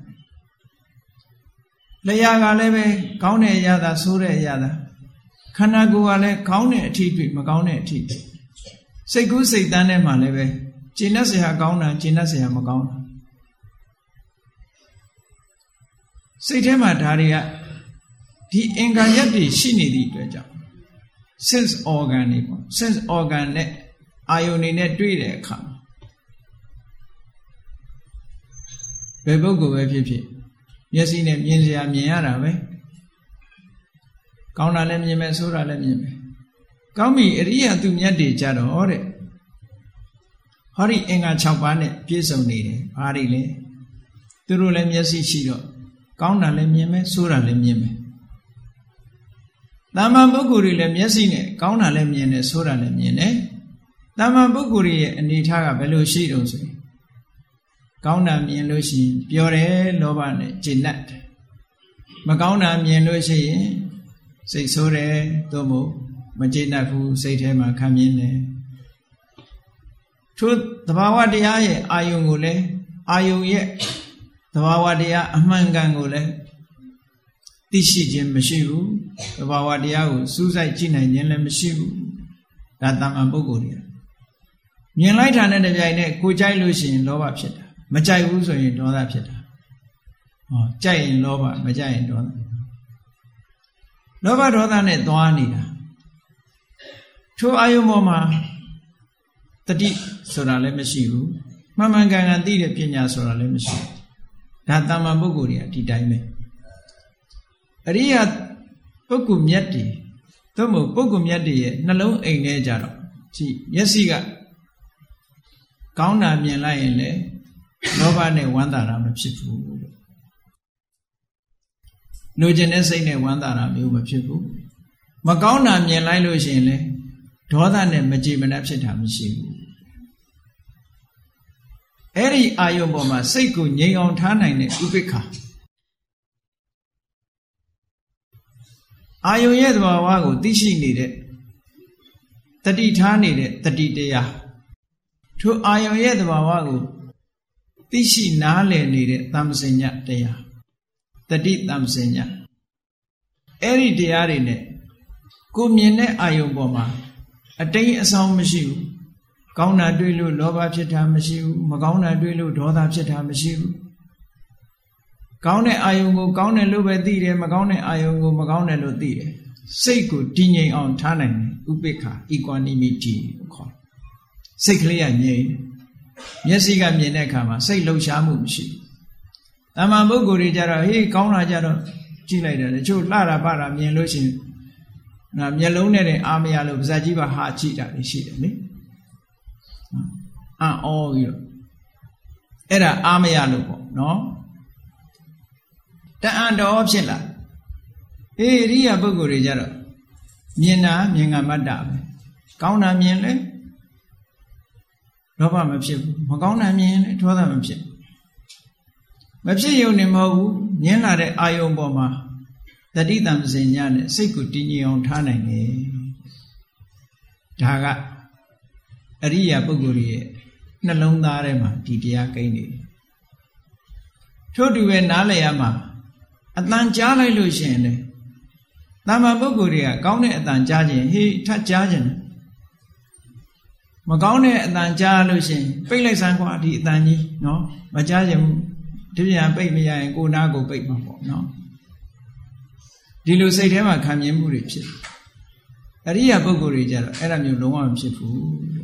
လျှာကလည်းပဲကောင်းတဲ့အရာသာဆိုးတဲ့အရာသာခန္ဓာကိုယ်ကလည်းကောင်းတဲ့အထီးတွေ့မကောင်းတဲ့အထီးစိတ်ကူးစိတ်တန်းထဲမှာလည်းပဲကျင့်တတ်စရာကောင်းတာကျင့်တတ်စရာမကောင်းတာစိတ်ထဲမှာဓာတွေကဒီအင်္ဂါရက်တွေရှိနေသည့်အတွက်ကြောင့် sense organ တွေပေါ့ sense organ နဲ့အာယုန်တွေနဲ့တွေ့တဲ့အခါဘယ်ပုဂ္ဂိုလ်ပဲဖြစ်ဖြစ်မျက်စိနဲ့မြင်စရာမြင်ရတာပဲကောင်းတာလည်းမြင်မယ်ဆိုးတာလည်းမြင်မယ်ကောင်းပြီအရိယာသူမြတ်တွေကြတော့တဲ့ဟောဒီအင်္ဂါ6ပါးနဲ့ပြည့်စုံနေတယ်ဘာတွေလဲသူတို့လည်းမျက်စိရှိတော့ကောင်းတာလည်းမြင်မယ်ဆိုးတာလည်းမြင်မယ်တာမန်ပုဂ္ဂိုလ်တွေလည်းမျက်စိနဲ့ကောင်းတာလည်းမြင်တယ်ဆိုးတာလည်းမြင်တယ်တာမန်ပုဂ္ဂိုလ်တွေရဲ့အနေထားကဘယ်လိုရှိတုံးဆိုရင်ကောင်းတာမြင်လို့ရှိရင်ပျော်တယ်လောဘနဲ့ကျေနပ်တယ်မကောင်းတာမြင်လို့ရှိရင်စိတ်ဆိုးတယ်သို့မဟုတ်မကျေနပ်ဘူးစိတ်ထဲမှာခံမြင်တယ်ထို့သဘာဝတရားရဲ့အာယုံကိုလည်းအာယုံရဲ့သဘာဝတရားအမှန်ကန်ကိုလည်းသိရှိခြင်းမရှိဘူးသဘာဝတရားကိုစူးစိုက်ကြည့်နိုင်ခြင်းလည်းမရှိဘူးဒါတမ္မာပုဂ္ဂိုလ်တွေမြင်လိုက်တာနဲ့တပြိုင်နက်ကိုကြိုက်လို့ရှိရင်လောဘဖြစ်တာမကြိုက်ဘူးဆိုရင်ဒေါသဖြစ်တာဟောကြိုက်ရင်လောဘမကြိုက်ရင်ဒေါသလောဘဒေါသနဲ့သွားနေတာထိုအာယုံပေါ်မှာတတိဆိုတာလည်းမရှိဘူးမှန်မှန်ကန်ကန်သိတဲ့ပညာဆိုတာလည်းမရှိဘူးဒါတမ္မာပုဂ္ဂိုလ်တွေကဒီတိုင်းပဲအရိယာပုဂ္ဂိုလ်မြတ်တွေသို့မဟုတ်ပုဂ္ဂိုလ်မြတ်တွေရဲ့နှလုံးအိမ်ထဲကြတော့ကြည့်မျက်စိကကောင်းတာမြင်လိုက်ရင်လေလောဘနဲ့ဝမ်းသာတာမဖြစ်ဘူးလိုချင်တဲ့စိတ်နဲ့ဝမ်းသာတာမျိုးမဖြစ်ဘူးမကောင်းတာမြင်လိုက်လို့ရှိရင်လေဒေါသနဲ့မကြေမနပ်ဖြစ်တာမရှိဘူးအဲ့ဒီအာယုံပေါ်မှာစိတ်ကိုငြိမ်အောင်ထားနိုင်တဲ့ဥပိ္ပခာအာယုံရဲ့သဘာဝကိုသိရှိနေတဲ့တတိထားနေတဲ့တတိတရားထိုအာယုံရဲ့သဘာဝကိုသိရှိနားလည်နေတဲ့သံစဉ္ညတရားတတိသံစဉ္ညအဲ့ဒီတရားတွေနဲ့ကိုမြင်တဲ့အာယုံပေါ်မှာအတိမ်အဆောင်မရှိဘူးကောင်းတာတွေ့လို့လောဘဖြစ်တာမရှိဘူးမကောင်းတာတွေ့လို့ဒေါသဖြစ်တာမရှိဘူးကောင်းတဲ့အာယုံကိုကောင်းတယ်လို့ပဲသိတယ်မကောင်းတဲ့အာယုံကိုမကောင်းတယ်လို့သိတယ်စိတ်ကိုတည်ငြိမ်အောင်ထားနိုင်တယ်ဥပိ္ပခာ equanimity ကိုခေါ်စိတ်ကလေးကငြိမ်မျက်စိကမြင်တဲ့အခါမှာစိတ်လှုပ်ရှားမှုမရှိဘူးတမန်ပုဂ္ဂိုလ်တွေကြတော့ဟေးကောင်းတာကြတော့ကြည့်လိုက်တယ်တချို့လှတာပတာမြင်လို့ရှိရင်မျက်လုံးနဲ့အာမရလို့ပါးစပ်ကြီးပါဟာကြည့်တာရှိတယ်လေအော်ပြီးတော့အဲ့ဒါအာမရလို့ပေါ့နော်တအံ့တော်ဖြစ်လာအရိယာပုဂ္ဂိုလ်တွေကြတော့မြင်တာမြင်ကမတ္တပဲကောင်းတာမြင်လဲလောဘမဖြစ်ဘူးမကောင်းတာမြင်လဲဒေါသမဖြစ်မဖြစ်ရုံနဲ့မဟုတ်ဘူးမြင်လာတဲ့အာယုံပေါ်မှာတတိတံစဉ္ညာနဲ့စိတ်ကိုတည်ငြိမ်အောင်ထားနိုင်တယ်ဒါကအရိယာပုဂ္ဂိုလ်ရဲ့နှလုံးသားထဲမှာဒီတရားကိန်းနေတယ်ထို့တူပဲနားလည်ရမှာအတန်ကြားလိုက်လို့ရှိရင်လေတမ္မာပုဂ္ဂိုလ်တွေကကောင်းတဲ့အတန်ကြားခြင်းဟေးထပ်ကြားခြင်းမကောင်းတဲ့အတန်ကြားလို့ရှိရင်ပိတ်လိုက်စမ်းကွာဒီအတန်ကြီးနော်မကြားချင်ဘူးဒီပြန်ပိတ်မရရင်ကိုယ်နာကိုပိတ်မှာပေါ့နော်ဒီလိုစိတ်ထဲမှာခံမြင်မှုတွေဖြစ်အရိယာပုဂ္ဂိုလ်တွေကြတော့အဲ့ဒါမျိုးလုံးဝမဖြစ်ဘူး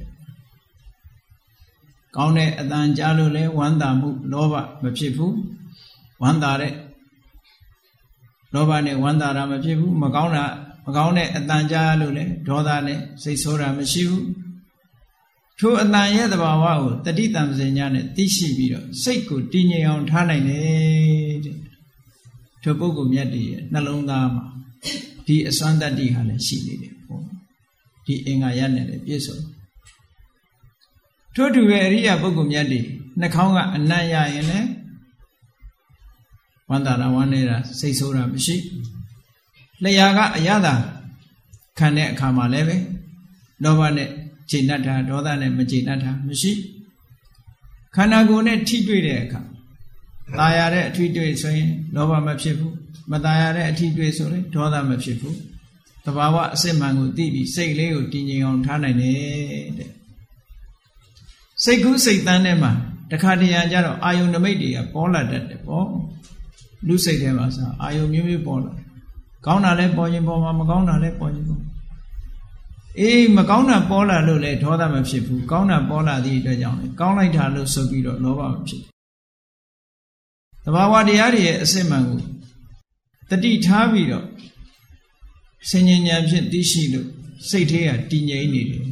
ကောင်းတဲ့အတန်ကြားလို့လဲဝမ်းသာမှုလောဘမဖြစ်ဘူးဝမ်းသာတဲ့လောဘနဲ့ဝမ်းသာတာမဖြစ်ဘူးမကောင်းတဲ့အတန်ကြားလို့လဲဒေါသနဲ့စိတ်ဆိုးတာမရှိဘူးထိုအတန်ရဲ့သဘာဝကိုတတိတံပစညာနဲ့သိရှိပြီးတော့စိတ်ကိုတည်ငြိမ်အောင်ထားနိုင်တယ်တဲ့ထိုပုဂ္ဂိုလ်မြတ်တွေရဲ့နှလုံးသားမှာဒီအစွမ်းတတ္တိဟာလည်းရှိနေတယ်ပေါ့ဒီအင်္ဂါရနဲ့လည်းပြည့်စုံထို့တူပဲအရိယာပုဂ္ဂိုလ်မြတ်တွေနှာခေါင်းကအနံ့ရရင်လည်းဝန္တာရဝန္နေတာစိတ်ဆိုးတာမရှိလျှာကအရသာခံတဲ့အခါမှာလည်းပဲလောဘနဲ့ကျေနပ်တာဒေါသနဲ့မကျေနပ်တာမရှိခန္ဓာကိုယ်နဲ့ထိတွေ့တဲ့အခါตายရတဲ့အထိတွေ့ဆိုရင်လောဘမဖြစ်ဘူးမตายရတဲ့အထိတွေ့ဆိုရင်ဒေါသမဖြစ်ဘူးသဘာဝအစစ်မှန်ကိုသိပြီးစိတ်လေးကိုတည်ငြိမ်အောင်ထားနိုင်တယ်တဲ့စိတ်ကူးစိတ်တန်းထဲမှာတခါတရံကြတော့အာယုန်နမိတ်တွေကပေါ်လာတတ်တယ်ပေါ့လူစိတ်ထဲမှာဆိုအာယုန်မျိုးမျိုးပေါ်လာကောင်းတာလည်းပေါ်ရင်ပေါ်မှာမကောင်းတာလည်းပေါ်ရင်ပေါ်အေးမကောင်းတာပေါ်လာလို့လည်းဒေါသမဖြစ်ဘူးကောင်းတာပေါ်လာသည့်အတွက်ကြောင့်ကောင်းလိုက်တာလို့ဆိုပြီးတော့လောဘမဖြစ်သဘာဝတရားတွေရဲ့အစစ်မှန်ကိုတတိထားပြီးတော့ဆင်ញဉာဏ်ဖြင့်သိရှိလို့စိတ်ထဲကတည်ငြိမ်နေတယ်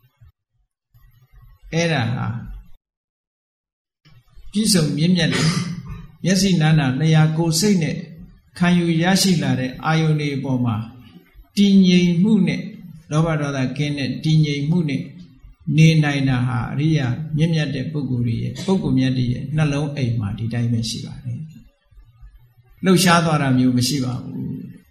အဲ့ဒါဟာပြည့်စုံမြင့်မြတ်တဲ့မျက်စိနာနာလျှာကိုယ်စိတ်နဲ့ခံယူရရှိလာတဲ့အာယုန်တွေအပေါ်မှာတည်ငြိမ်မှုနဲ့လောဘဒေါသကင်းတဲ့တည်ငြိမ်မှုနဲ့နေနိုင်တာဟာအရိယာမြင့်မြတ်တဲ့ပုဂ္ဂိုလ်တွေရဲ့ပုဂ္ဂိုလ်မြတ်တွေရဲ့နှလုံးအိမ်မှာဒီတိုင်းပဲရှိပါတယ်လှုပ်ရှားသွားတာမျိုးမရှိပါဘူး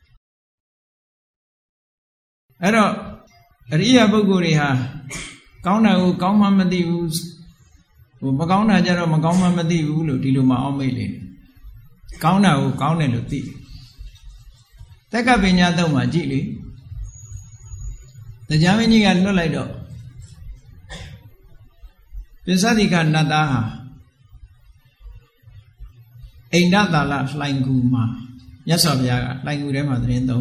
အဲ့တော့အရိယာပုဂ္ဂိုလ်တွေဟာကောင်းတာကိုကောင်းမှမသိဘူးဟိုမကောင်းတာကြတော့မကောင်းမှမသိဘူးလို့ဒီလိုမှအောက်မေ့လေကောင်းတာကိုကောင်းတယ်လို့သိတက္ကပညာတော့မှကြည့်လေတရားမင်းကြီးကလွတ်လိုက်တော့ပိဿတိကနတ်သားဟာအိန္ဒသာလလှိုင်ကူမှာမြတ်စွာဘုရားကလှိုင်ကူထဲမှာသတင်းသုံး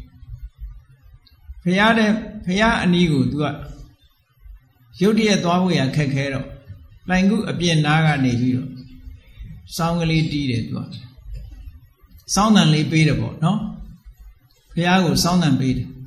ဘုရားအနီးကိုသူကရုတ်တရက်သွားဖို့ရခက်ခဲတော့လှိုင်ကူအပြင်နားကနေပြီးတော့စောင်းကလေးတီးတယ်သူကစောင်းတန်လေးပေးတယ်ပေါ့နော်ဘုရားကိုစောင်းတန်ပေးတယ်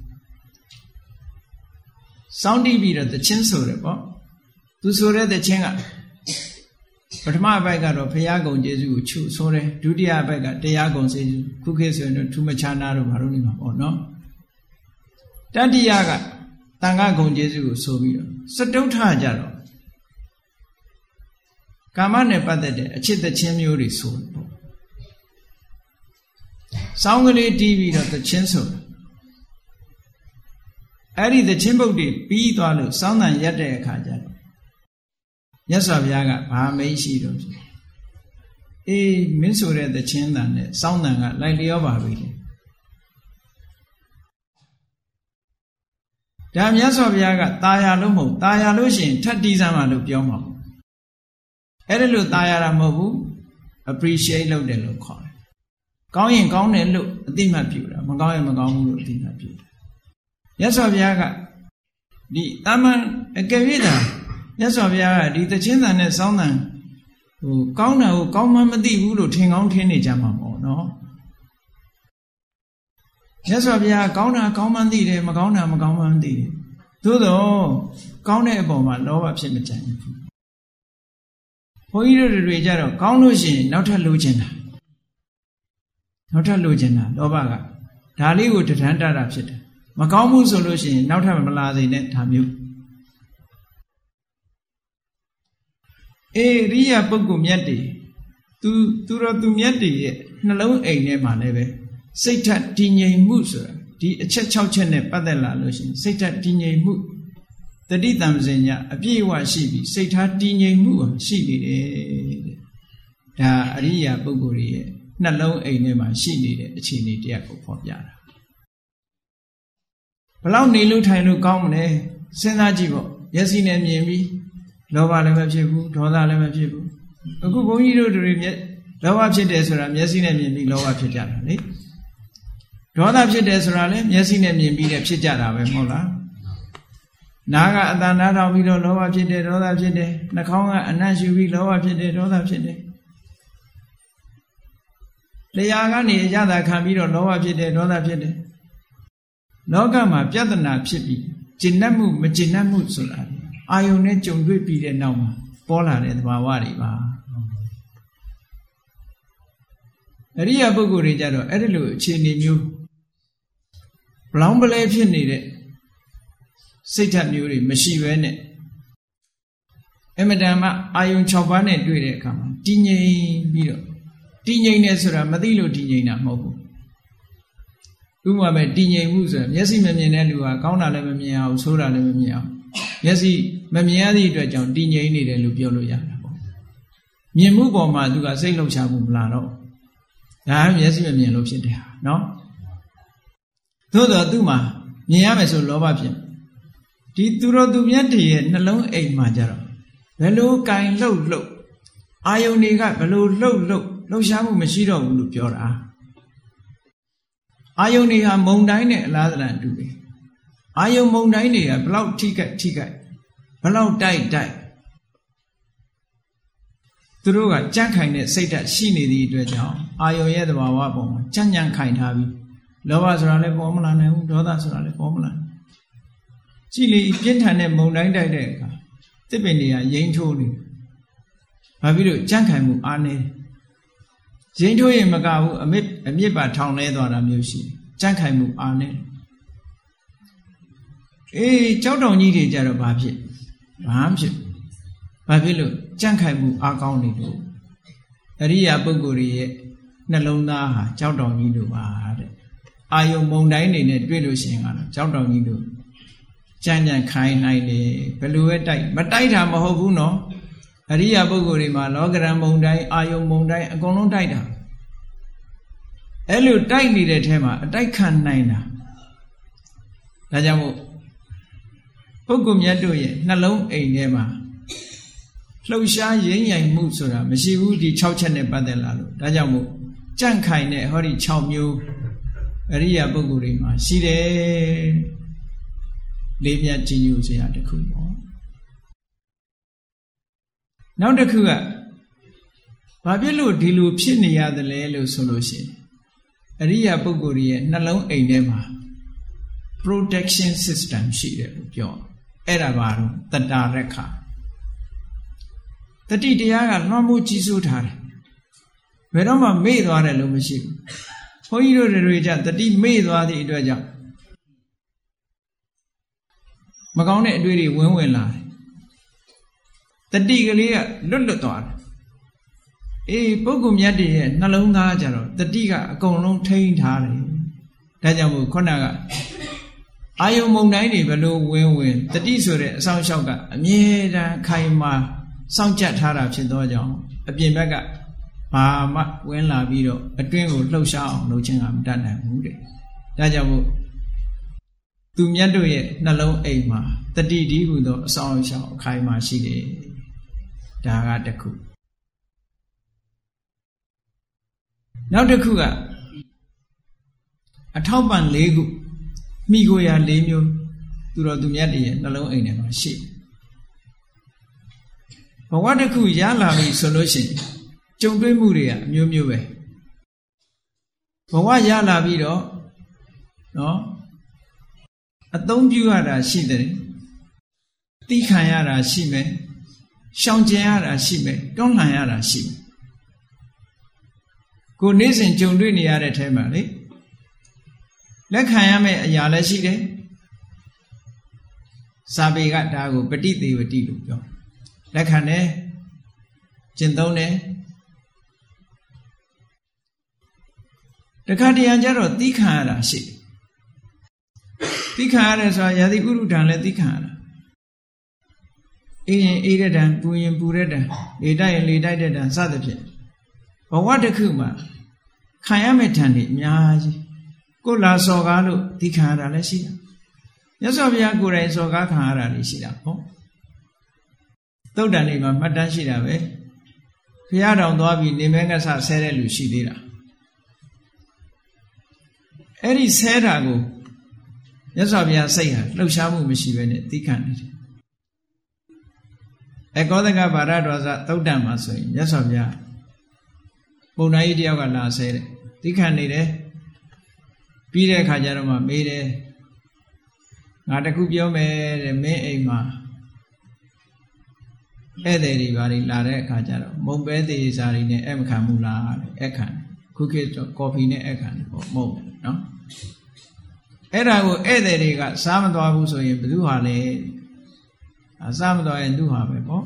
စောင်းတီးပြီးတော့သချင်းဆိုတယ်ပေါ့သူဆိုတဲ့သချင်းကပထမအပိုက်ကတော့ဘုရားကုံကျေးဇူးကိုချုပ်ဆိုတယ်ဒုတိယအပိုက်ကတရားကုံကျေးဇူးခုခေတ်ဆိုရင်တော့ထူးမခြားနာတော့ဘာလို့နေမှာပေါ့နော်တတိယကတန်ခါကုံကျေးဇူးကိုဆိုပြီးတော့စတုဋ္ဌကြတော့ကာမနဲ့ပတ်သက်တဲ့အချစ်သချင်းမျိုးတွေဆိုတယ်ပေါ့စောင်းကလေးတီးပြီးတော့သချင်းဆိုတယ်အဲ့ဒီသချင်းပုတ်တွေပြီးသွားလို့စောင်းတန်ရက်တဲ့အခါကျတော့မြတ်စွာဘုရားကဘာမိတ်ရှိတော့အေးမင်းဆိုတဲ့သချင်းတန်နဲ့စောင်းတန်ကလိုက်လျောပါပြီလေဒါမြတ်စွာဘုရားကตาရလို့မဟုတ်ตาရလို့ရှိရင်ထပ်တီးစမ်းပါလို့ပြောမှာပေါ့အဲ့ဒါလို့ตาရတာမဟုတ်ဘူး appreciate လုပ်တယ်လို့ခေါ်တယ်ကောင်းရင်ကောင်းတယ်လို့အသိမှတ်ပြုတာမကောင်းရင်မကောင်းဘူးလို့အသိမှတ်ပြုတာမြတ်စွာဘုရားကဒီတာမန်အကယ်၍သာမြတ်စွာဘုရားကဒီသချင်းတန်နဲ့စောင်းတန်ဟိုကောင်းတာကိုကောင်းမှမသိဘူးလို့ထင်ကောင်းထင်နေကြမှာပေါ့နော်မြတ်စွာဘုရားကောင်းတာကောင်းမှသိတယ်မကောင်းတာမကောင်းမှမသိတယ်သို့တော့ကောင်းတဲ့အပေါ်မှာလောဘဖြစ်မကြဘူးဘုန်းကြီးတို့တွေကြတော့ကောင်းလို့ရှိရင်နောက်ထပ်လိုချင်တာလောဘကဒါလေးကိုတထန်တတာဖြစ်တယ်မကောင်းဘူးဆိုလို့ရှိရင်နောက်ထပ်မလာစေနဲ့ဒါမျိုးရိယပုဂ္ဂိုလ်မြတ်တွေသူမြတ်တွေရဲ့နှလုံးအိမ်ထဲမှာလည်းပဲစိတ်ထတည်ငြိမ်မှုဆိုတာဒီအချက်6ချက်နဲ့ပတ်သက်လာလို့ရှိရင်စိတ်ထတည်ငြိမ်မှုတတိတံပစညာအပြည့်အဝရှိပြီးစိတ်ထားတည်ငြိမ်မှုရှိနေတယ်တဲ့ဒါအရိယာပုဂ္ဂိုလ်ရဲ့နှလုံးအိမ်ထဲမှာရှိနေတဲ့အခြေအနေတရားကိုဖော်ပြတာဘလောက်နေလို့ထိုင်လို့ကောင်းမလဲစဉ်းစားကြည့်ပေါ့မျက်စိနဲ့မြင်ပြီးလောဘလည်းမဖြစ်ဘူးဒေါသလည်းမဖြစ်ဘူးအခုဘုန်းကြီးတို့တွေလောဘဖြစ်တယ်ဆိုတာမျက်စိနဲ့မြင်ပြီးလောဘဖြစ်ကြတာလေဒေါသဖြစ်တယ်ဆိုတာလည်းမျက်စိနဲ့မြင်ပြီးဖြစ်ကြတာပဲမဟုတ်လားနားကအတန်နားထောင်ပြီးတော့လောဘဖြစ်တယ်ဒေါသဖြစ်တယ်နှာခေါင်းကအနံ့ရှူပြီးလောဘဖြစ်တယ်ဒေါသဖြစ်တယ်လျှာကနေအရသာခံပြီးတော့လောဘဖြစ်တယ်ဒေါသဖြစ်တယ်လောကမှာပြဿနာဖြစ်ပြီးကျင့်တတ်မှုမကျင့်တတ်မှုဆိုတာအာယုန်နဲ့ကြုံတွေ့ပြီးတဲ့နောက်မှာပေါ်လာတဲ့သဘာဝတွေပါအရိယာပုဂ္ဂိုလ်တွေကြတော့အဲ့ဒီလိုအခြေအနေမျိုးဘလောင်းပလဲဖြစ်နေတဲ့စိတ်ဓာတ်မျိုးတွေမရှိဘဲနဲ့အမတန်မှအာယုန်6ပါးနဲ့တွေ့တဲ့အခါမှာတည်ငြိမ်ပြီးတော့တည်ငြိမ်နေဆိုတာမသိလို့တည်ငြိမ်တာမဟုတ်ဘူးဥပမာပဲတည်ငြိမ်မှုဆိုတာမျက်စိမမြင်တဲ့လူကကောင်းတာလည်းမမြင်အောင်ဆိုးတာလည်းမမြင်အောင်မျက်စိမမြင်ရသည့်အတွက်ကြောင့်တည်ငြိမ်နေတယ်လို့ပြောလို့ရတာပေါ့မြင်မှုပေါ်မှာသူကစိတ်လှုပ်ရှားမှုမလာတော့ဒါမျက်စိမမြင်လို့ဖြစ်တယ်ဟာနော်သို့တော့သူ့မှာမြင်ရမယ်ဆိုလောဘဖြစ်ဒီသူတော်သူမြတ်တည်းရဲ့နှလုံးအိမ်မှာကြတော့ဘယ်လိုကင်လှုပ်အာယုန်တွေကဘယ်လိုလှုပ်ရှားမှုမရှိတော့ဘူးလို့ပြောတာအာယုန်တွေဟာမုန်တိုင်းနဲ့အလားတန်တူတယ်အာယုန်မုန်တိုင်းတွေကဘလောက်ထိခိုက်ဘလောက်တိုက်သူတို့ကကြန့်ခိုင်တဲ့စိတ်ဓာတ်ရှိနေသည့်အတွက်ကြောင့်အာယုန်ရဲ့သဘာဝပုံမှာကြံ့ခိုင်ထားပြီးလောဘဆိုတာလည်းပေါ်မလာနိုင်ဘူးဒေါသဆိုတာလည်းပေါ်မလာကြည့်လေပြင်းထန်တဲ့မုန်တိုင်းတိုက်တဲ့အခါတစ်ပင်တွေကရိမ့်ထိုးနေဘာဖြစ်လို့ကြန့်ခိုင်မှုအားနေရိမ့်ထိုးရင်မကဘူးအမြစ်ပါထောင်လဲသွားတာမျိုးရှိကြန့်ခိုင်မှုအားနေကြောက်တောင်ကြီးတွေကြတော့ဘာဖြစ်လို့ကြန့်ခိုင်မှုအားကောင်းနေလို့အရိယာပုဂ္ဂိုလ်ရဲ့နှလုံးသားဟာကြောက်တောင်ကြီးတို့ပါတဲ့အာယုံမုံတိုင်းနေနဲ့တွေ့လို့ရှိရင်ကတော့ကြောက်တောင်ကြီးတို့ကြံ့ခိုင်နိုင်တယ်ဘယ်လိုပဲတိုက်မတိုက်တာမဟုတ်ဘူးနော်အရိယာပုဂ္ဂိုလ်တွေမှာလောကရန်မုံတိုင်းအာယုံမုံတိုင်းအကုန်လုံးတိုက်တာအဲ့လိုတိုက်နေတဲ့ထဲမှာအတိုက်ခံနိုင်တာဒါကြောင့်မို့ပုဂ္ဂိုလ်မြတ်တို့ရဲ့နှလုံးအိမ်ထဲမှာလှုပ်ရှားရင်းရိုင်မှုဆိုတာမရှိဘူးဒီ6ချက်နဲ့ပတ်သက်လာလို့ဒါကြောင့်မို့ကြံ့ခိုင်တဲ့ဟောဒီ6မျိုးအရိယာပုဂ္ဂိုလ်တွေမှာရှိတယ်လေးပြကြည်ညိုစရာတစ်ခုပေါ့နောက်တစ်ခုကဘာဖြစ်လို့ဒီလိုဖြစ်နေရသလဲလို့ဆိုလို့ရှိရင်အရိယာပုဂ္ဂိုလ်ရဲ့နှလုံးအိမ်ထဲမှာ protection system ရှိတယ်လို့ပြောအဲ့ဒါဘာလို့တတရခတတိတရားကလွှမ်းမိုးကြီးစိုးထားတယ်ဘယ်တော့မှမေ့သွားတယ်လို့မရှိဘူးဘုန်းကြီးတို့တွေကြတတိမေ့သွားသည့်အတွက်ကြောင့်မကောင်းတဲ့အတွေ့အကြုံဝင်လာတယ်တတိကလေးကလွတ်သွားတယ်ပုဂ္ဂိုလ်မြတ်တွေရဲ့နှလုံးသားကြတော့တတိကအကုန်လုံးထိန်းထားတယ်ဒါကြောင့်မို့ခုနကအာယုံမုံတိုင်းတွေဘယ်လိုဝင်တတိဆိုတဲ့အဆောင်လျှောက်ကအမြဲတမ်းခိုင်မာစောင့်ကြပ်ထားတာဖြစ်သောကြောင့်အပြင်ဘက်ကဘာမှဝင်လာပြီးတော့အတွင်းကိုလှုပ်ရှားအောင်လုပ်ခြင်းကမတတ်နိုင်ဘူးတဲ့ဒါကြောင့်မို့သူမြတ်တို့ရဲ့နှလုံးအိမ်မှာတတိဒီဟုသောအဆောင်ရှောင်အခိုင်မှာရှိတယ်ဒါကတစ်ခုနောက်တစ်ခုကအထောက်ပံ့၄ခုမိကိုရာ၄မျိုးသူတော်သူမြတ်တွေရဲ့နှလုံးအိမ်ထဲမှာရှိဘဝတစ်ခုရလာပြီဆိုလို့ရှိရင်ကြုံတွေ့မှုတွေကအမျိုးမျိုးပဲဘဝရလာပြီးတော့နော်အသုံးပြုရတာရှိတယ်သိခံရတာရှိမယ်ရှောင်ကျဉ်ရတာရှိမယ်တွန်းလှန်ရတာရှိမယ်ကိုနေ့စဉ်ကြုံတွေ့နေရတဲ့ထဲမှာလေလက်ခံရမယ့်အရာလည်းရှိတယ်စာပေကဒါကိုပฏิသေဝတိလို့ပြောလက်ခံတယ်ကျင့်သုံးတယ်တခါတရံကျတော့သိခံရတာရှိတယ်သိခံရတယ်ဆိုတာယာတိဥရုဒံလည်းသိခံရတာအေးရင်အေးတဲ့တံပူရင်ပူတဲ့တံလေတိုက်ရင်လေတိုက်တဲ့တံစသဖြင့်ဘဝတစ်ခုမှာခံရမယ့်တံတွေအများကြီးကိုလာစော်ကားလို့သိခံရတာလည်းရှိတာမြတ်စွာဘုရားကိုယ်တိုင်စော်ကားခံရတာလည်းရှိတာဟုတ်သုတ်တန်တွေမှာမှတ်တမ်းရှိတာပဲဘုရားတော်သွားပြီးနေမဲငဆဆဲတဲ့လူရှိသေးတာအဲ့ဒီဆဲတာကိုမြတ်စွာဘုရားစိတ်ဟာလှုပ်ရှားမှုမရှိဘဲနဲ့သိခံနေတယ်အကောသကဗာရတော်စသုတ်တန်မှာဆိုရင်မြတ်စွာဘုရားပုံနာကြီးတယောက်ကလာဆဲတယ်သိခံနေတယ်ပြီးတဲ့အခါကျတော့မှမေးတယ်ငါတခုပြောမယ်တဲ့မင်းအိမ်မှာဧည့်သည်တွေဘာတွေလာတဲ့အခါကျတော့မုံပဲသေးစားတွေနဲ့မခံဘူးလားတဲ့ခံခုခေတ်ကော်ဖီနဲ့ခံပေါ့မဟုတ်နော်အဲ့ဒါကိုဧည့်သည်တွေကစားမသွားဘူးဆိုရင်ဘယ်သူဟာလဲစားမသွားရင်သူဟာပဲပေါ့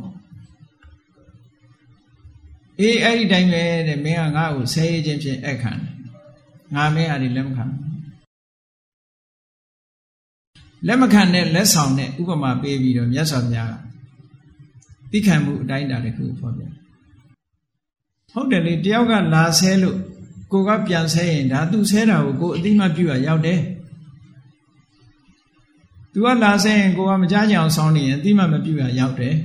အေးအဲ့ဒီတိုင်းပဲတဲ့မင်းကငါ့ကိုဆဲခြင်းဖြင့်ခံငါမင်းဟာဒီလက်မခံလက်မခံနဲ့လက်ဆောင်နဲ့ဥပမာပေးပြီးတော့မြတ်စွာဘုရားကသိခံမှုအတိုင်းအတာတစ်ခုဖော်ပြဟုတ်တယ်လေတယောက်ကလာဆဲလို့ကိုကပြန်ဆဲရင်ဒါသူဆဲတာကိုအသိမှပြုရရောက်တယ်သူကလာဆဲရင်ကိုကမကြားကြအောင်ဆောင်းနေရင်အသိမှမပြုရရောက်တယ်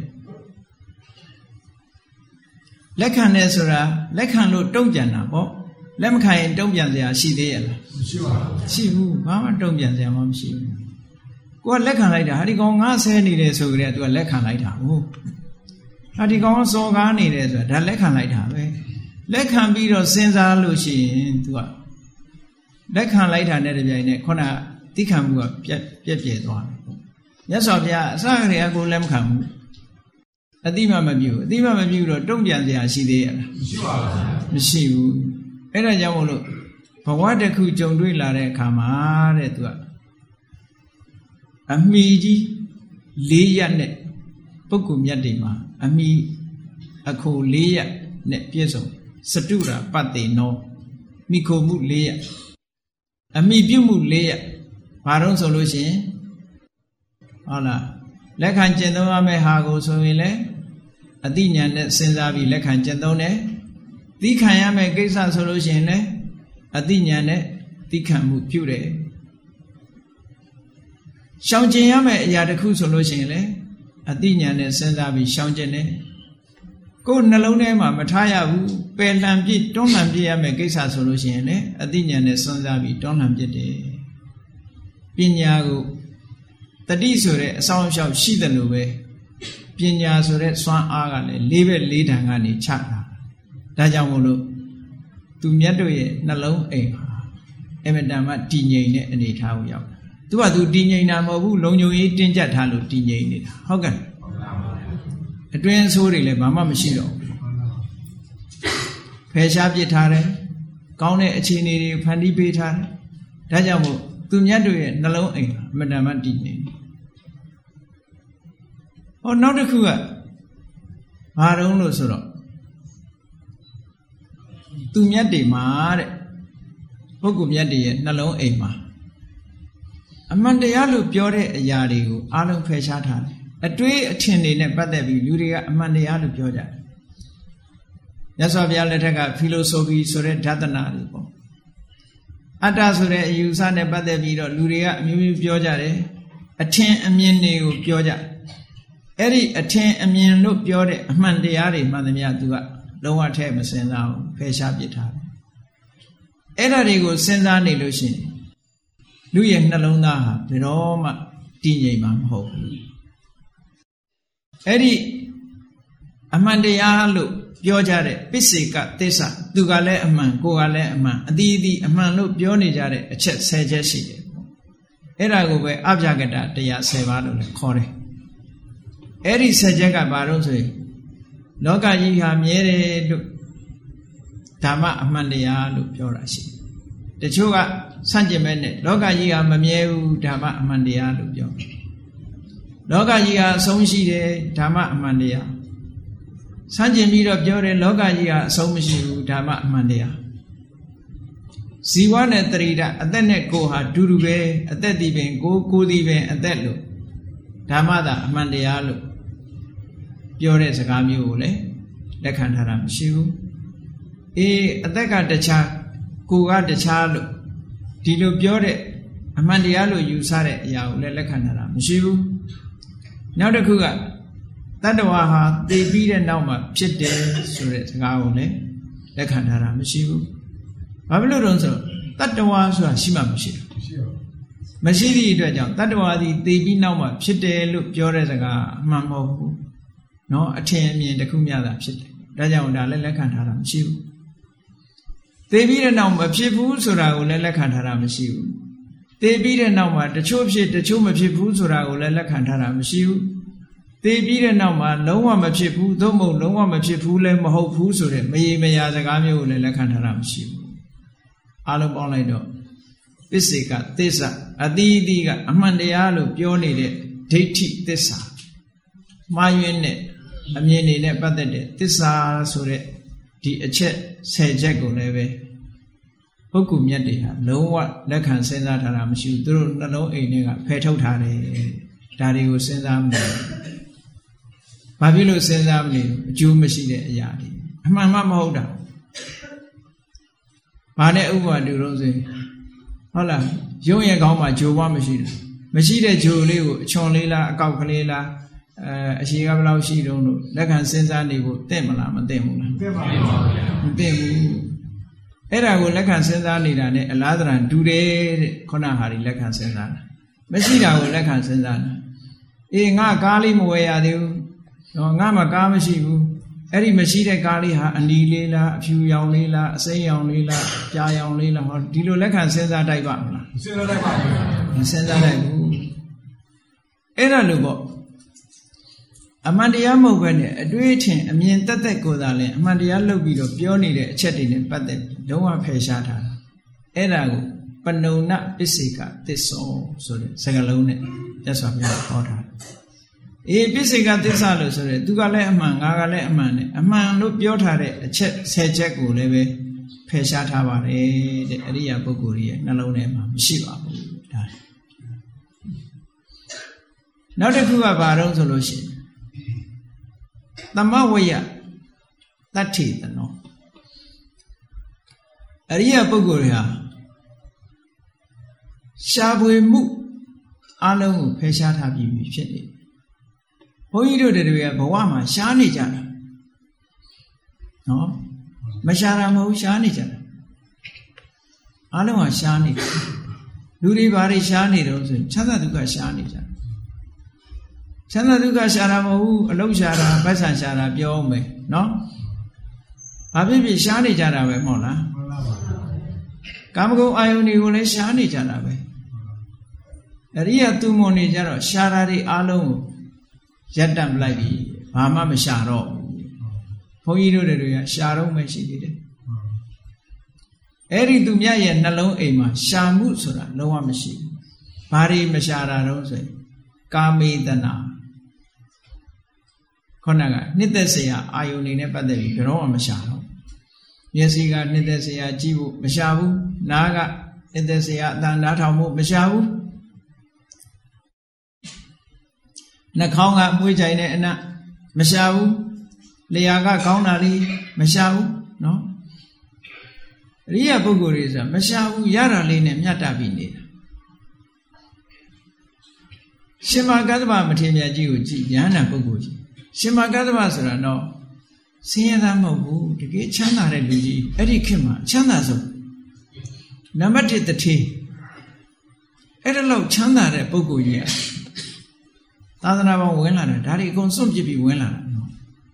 လက်ခံတယ်ဆိုတာလက်ခံလို့တုံ့ပြန်တာပေါ့လက်မခံရင်တုံ့ပြန်စရာရှိသေးရဲ့လားမရှိပါဘူးရှိဘူးဘာမှတုံ့ပြန်စရာမှမရှိဘူးကိုကလက်ခံလိုက်တာဟာဒီကောင်ငါဆဲနေတယ်ဆိုကြတဲ့သူကလက်ခံလိုက်တာဟုတ်ဟာဒီကောင်စော်ကားနေတယ်ဆိုတာဒါလက်ခံလိုက်တာပဲလက်ခံပြီးတော့စဉ်းစားလို့ရှိရင်သူကလက်ခံလိုက်တာနဲ့တပြိုင်နက်ခုနသိခံမှုကပြက်ပြဲသွားတယ်မြတ်စွာဘုရားအစကတည်းကကိုလက်မခံဘူးအတိမမပြုအတိမမပြုတော့တုံ့ပြန်စရာရှိသေးရဲ့လားမရှိပါဘူးမရှိဘူးအဲ့ဒါကြောင့်မို့လို့ဘဝတစ်ခုကြုံတွေ့လာတဲ့အခါမှာတဲ့သူကအမိကြီး၄ရက်နဲ့ပုဂ္ဂိုလ်မြတ်တွေမှာအမိအခု၄ရက်နဲ့ပြည့်စုံစတုရာပတ္တေနောမိခိုမှု၄ရက်အမိပြုမှု၄ရက်ဘာလို့ဆိုလို့ရှိရင်ဟုတ်လားလက်ခံကျင့်သုံးရမယ့်ဟာကိုဆိုရင်လည်းအတိညာနဲ့စဉ်းစားပြီးလက်ခံကျင့်သုံးတယ်သိခံရမယ့်ကိစ္စဆိုလို့ရှိရင်လည်းအတိညာနဲ့သိခံမှုပြုတယ်ရှောင်ကျင်ရမယ့်အရာတစ်ခုဆိုလို့ရှိရင်လည်းအတိညာနဲ့စဉ်းစားပြီးရှောင်ကျင်တယ်ကိုယ်နှလုံးထဲမှာမထားရဘူးပယ်လှန်ပြစ်တွန်းလှန်ပြစ်ရမယ့်ကိစ္စဆိုလို့ရှိရင်လည်းအတိညာနဲ့စဉ်းစားပြီးတွန်းလှန်ပြစ်တယ်ပညာကိုတတိဆိုတဲ့အဆောင်အရှောက်ရှိတယ်လို့ပဲပညာဆိုတဲ့စွမ်းအားကလည်း၄ဘက်၄တန်ကနေချတာဒါကြောင့်မို့လို့သူမြတ်တို့ရဲ့နှလုံးအိမ်ဟာအမတန်မှတည်ငြိမ်တဲ့အနေအထားကိုရောက်သူကသူတည်ငြိမ်တာမဟုတ်ဘူးလုံခြုံရေးတင်းကျပ်ထားလို့တည်ငြိမ်နေတာဟုတ်ကဲ့အတွင်းဆိုးတွေလည်းဘာမှမရှိတော့ဘူးဖယ်ရှားပစ်ထားတယ်ကောင်းတဲ့အခြေအနေတွေဖန်တီးပေးထားတယ်ဒါကြောင့်မို့သူမြတ်တို့ရဲ့နှလုံးအိမ်အမတန်မှတည်ငြိမ်ဟောနောက်တစ်ခုကဘာတုံးလို့ဆိုတော့သူမြတ်တွေမှာတဲ့ပုဂ္ဂိုလ်မြတ်တွေရဲ့နှလုံးအိမ်မှာအမှန်တရားလို့ပြောတဲ့အရာတွေကိုအားလုံးဖယ်ရှားထားတယ်အတွေးအထင်တွေနဲ့ပတ်သက်ပြီးလူတွေကအမှန်တရားလို့ပြောကြတယ်မြတ်စွာဘုရားလက်ထက်ကဖီလိုဆိုဖီဆိုတဲ့ဓာတနာတွေပေါ့အတ္တဆိုတဲ့အယူဆနဲ့ပတ်သက်ပြီးတော့လူတွေကအမျိုးမျိုးပြောကြတယ်အထင်အမြင်တွေကိုပြောကြအဲ့ဒီအထင်အမြင်လို့ပြောတဲ့အမှန်တရားတွေမှန်သမျှသူကလုံးဝထဲမစင်စားဘူးဖယ်ရှားပစ်ထားတယ်အဲ့ဒါတွေကိုစဉ်းစားနေလို့ရှိရင်လူရဲ့နှလုံးသားဟာဘယ်တော့မှတည်ငြိမ်မှာမဟုတ်ဘူးအဲ့ဒီအမှန်တရားလို့ပြောကြတဲ့ပစ္စေကသစ္စာသူကလည်းအမှန်ကိုယ်ကလည်းအမှန်အသီးသီးအမှန်လို့ပြောနေကြတဲ့အချက်10ချက်ရှိတယ်အဲ့ဒါကိုပဲအဗျာကတတရား10ပါးလို့လည်းခေါ်တယ်အဲ့ဒီ10ချက်ကဘာလို့ဆိုရင်လောကကြီးဟာမြဲတယ်လို့ဓမ္မအမှန်တရားလို့ပြောတာရှိတယ်တချို့ကဆန့်ကျင်မဲ့နဲ့လောကကြီးဟာမမြဲဘူးဓမ္မအမှန်တရားလို့ပြောတယ်လောကကြီးဟာအဆုံးရှိတယ်ဓမ္မအမှန်တရားဆန့်ကျင်ပြီးတော့ပြောတယ်လောကကြီးဟာအဆုံးမရှိဘူးဓမ္မအမှန်တရားဇီဝနဲ့တရိဒအသက်နဲ့ကိုယ်ဟာဒူဒူပဲအသက်ဒီပင်ကိုယ်ဒီပင်အသက်လို့ဓမ္မသာအမှန်တရားလို့ပြောတဲ့စကားမျိုးကိုလည်းလက်ခံထားတာမရှိဘူးအေးအသက်ကတခြားကိုယ်ကတခြားလို့ဒီလိုပြောတဲ့အမှန်တရားလို့ယူဆတဲ့အရာကိုလည်းလက်ခံထားတာမရှိဘူးနောက်တစ်ခုကတတ္တဝါဟာသိပြီးတဲ့နောက်မှာဖြစ်တယ်ဆိုတဲ့စကားကိုလည်းလက်ခံထားတာမရှိဘူးဘာဖြစ်လို့လဲဆိုတော့တတ္တဝါဆိုတာရှိမှမရှိဘူးမရှိသည့်အတွက်ကြောင့်တတ္တဝါသည်သိပြီးနောက်မှာဖြစ်တယ်လို့ပြောတဲ့စကားအမှန်မဟုတ်ဘူးเนาะအထင်အမြင်တစ်ခုမျှသာဖြစ်တယ်ဒါကြောင့်ဒါလည်းလက်ခံထားတာမရှိဘူးသိပြီးတဲ့နောက်မဖြစ်ဘူးဆိုတာကိုလည်းလက်ခံထားတာမရှိဘူးသိပြီးတဲ့နောက်မှာတချို့ဖြစ်တချို့မဖြစ်ဘူးဆိုတာကိုလည်းလက်ခံထားတာမရှိဘူးသိပြီးတဲ့နောက်မှာလုံးဝမဖြစ်ဘူးသို့မဟုတ်လုံးဝမဖြစ်ဘူးလည်းမဟုတ်ဘူးဆိုတဲ့မရေမရာစကားမျိုးကိုလည်းလက်ခံထားတာမရှိဘူးအားလုံးပေါင်းလိုက်တော့ပစ္စေကသစ္စာအတိအသီးကအမှန်တရားလို့ပြောနေတဲ့ဒိဋ္ဌိသစ္စာမှားယွင်းတဲ့အမြင်တွေနဲ့ပတ်သက်တဲ့သစ္စာဆိုတဲ့ဒီအချက်10ချက်ကိုလည်းပဲပုဂ္ဂိုလ်မြတ်တွေဟာလုံးဝလက်ခံစဉ်းစားထားတာမရှိဘူးသူတို့နှလုံးအိမ်တွေကဖယ်ထုတ်ထားတယ်ဒါတွေကိုစဉ်းစားမနေဘာဖြစ်လို့စဉ်းစားမနေအကျိုးမရှိတဲ့အရာတွေအမှန်မှမဟုတ်တာဘာနဲ့ဥပမာတူတော့ဆိုဟုတ်လားရုံရဲ့ကောင်းမှာဂျိုဘွားမရှိဘူးမရှိတဲ့ဂျိုလေးကိုအချွန်လေးလားအကောက်ကလေးလားအရှိကဘယ်လောက်ရှိတုံးလို့လက်ခံစဉ်းစားနေဖို့တင့်မလားမတင့်ဘူးလားတင့်ပါဘူးမတင့်ဘူးအဲ့ဒါကိုလက်ခံစဉ်းစားနေတာနဲ့အလားတရံတူတယ်တဲ့ခုနဟာဒီလက်ခံစဉ်းစားတာမရှိတာကိုလက်ခံစဉ်းစားတာအေးငါကားလေးမဝယ်ရသေးဘူးတော့ငါမှကားမရှိဘူးအဲ့ဒီမရှိတဲ့ကားလေးဟာအနီလေးလားအဖြူရောင်လေးလားအစိမ်းရောင်လေးလားပြာရောင်လေးလားဟောဒီလိုလက်ခံစဉ်းစားတိုက်ပါမလားစဉ်းစားတိုက်ပါဘူးစဉ်းစားတိုက်ဘူးအဲ့ဒါလို့ပေါ့အမှန်တရားမဟုတ်ဘဲနဲ့အတွေ့အထင်အမြင်တက်တက်ကိုသာလဲအမှန်တရားလုပ်ပြီးတော့ပြောနေတဲ့အချက်တွေနဲ့ပတ်သက်လုံးဝဖယ်ရှားထားတာအဲ့ဒါကိုပဏုဏပစ္စေကသစ္စောဆိုတဲ့စကားလုံးနဲ့မြတ်စွာဘုရားဟောထားအေးပစ္စေကသစ္စာလို့ဆိုရဲသူကလည်းအမှန်ငါကလည်းအမှန်နဲ့အမှန်လို့ပြောထားတဲ့အချက်10ချက်ကိုလည်းပဲဖယ်ရှားထားပါတယ်တဲ့အရိယာပုဂ္ဂိုလ်ရဲ့နှလုံးထဲမှာမရှိပါဘူးဒါနောက်တစ်ခုကဘာတော့ဆိုလို့ရှိရင်သမဝယတတ္ထိတနောအရိယာပုဂ္ဂိုလ်တွေဟာရှားပွေမှုအလုံးကိုဖယ်ရှားထားပြီးဖြစ်နေဘုန်းကြီးတို့တွေကဘဝမှာရှားနေကြတာနော်မရှားတာမဟုတ်ရှားနေကြတာအလုံးဟာရှားနေလူတွေဘာတွေရှားနေတော့ဆိုချမ်းသာဒုက္ခရှားနေကြတယ်ချမ်းသာဒုက္ခရှားတာမဟုတ်ဘူးအလုံးရှားတာဗတ်ဆံရှားတာပြောအောင်မယ်နော်ဘာဖြစ်ဖြစ်ရှားနေကြတာပဲမဟုတ်လားကာမဂုဏ်အာယုန်တွေကိုလည်းရှားနေကြတာပဲအရိယသူမွန်နေကြတော့ရှားတာတွေအလုံးကိုရပ်တန့်လိုက်ပြီဘာမှမရှာတော့ဘုန်းကြီးတို့တွေကရှာတော့မှရှိသေးတယ်အဲ့ဒီသူမြတ်ရဲ့နှလုံးအိမ်မှာရှာမှုဆိုတာလုံးဝမရှိဘူးဘာတွေမရှာတာတော့ဆိုရင်ကာမေတနာခုနကနှစ်သက်စရာအာယုန်နေနဲ့ပတ်သက်ပြီးဘယ်တော့မှမရှာတော့မျက်စိကနှစ်သက်စရာကြည့်ဖို့မရှာဘူးနားကနှစ်သက်စရာအသံနားထောင်ဖို့မရှာဘူးနှာခေါင်းကအမွှေးကြိုင်တဲ့အနံ့မရှာဘူးလျှာကကောင်းတာလေးမရှာဘူးနော်အရိယာပုဂ္ဂိုလ်တွေဆိုတာမရှာဘူးရတာလေးနဲ့မြတ်တာပြီးနေတာရှင်မကသဗ္ဗမထေရမြတ်ကြီးကိုကြည်ဉာဏ်နာပုဂ္ဂိုလ်ကြီးရှင်မကသဗ္ဗဆိုတာတော့ဆင်းရဲသားမဟုတ်ဘူးတကယ်ချမ်းသာတဲ့လူကြီးအဲ့ဒီခေတ်မှာချမ်းသာဆုံးနံပါတ်1တထေးအဲ့ဒါလောက်ချမ်းသာတဲ့ပုဂ္ဂိုလ်ကြီးသာသနာပေါင်းဝင်လာတယ်ဒါတွေအကုန်စွန့်ပစ်ပြီးဝင်လာတာနော်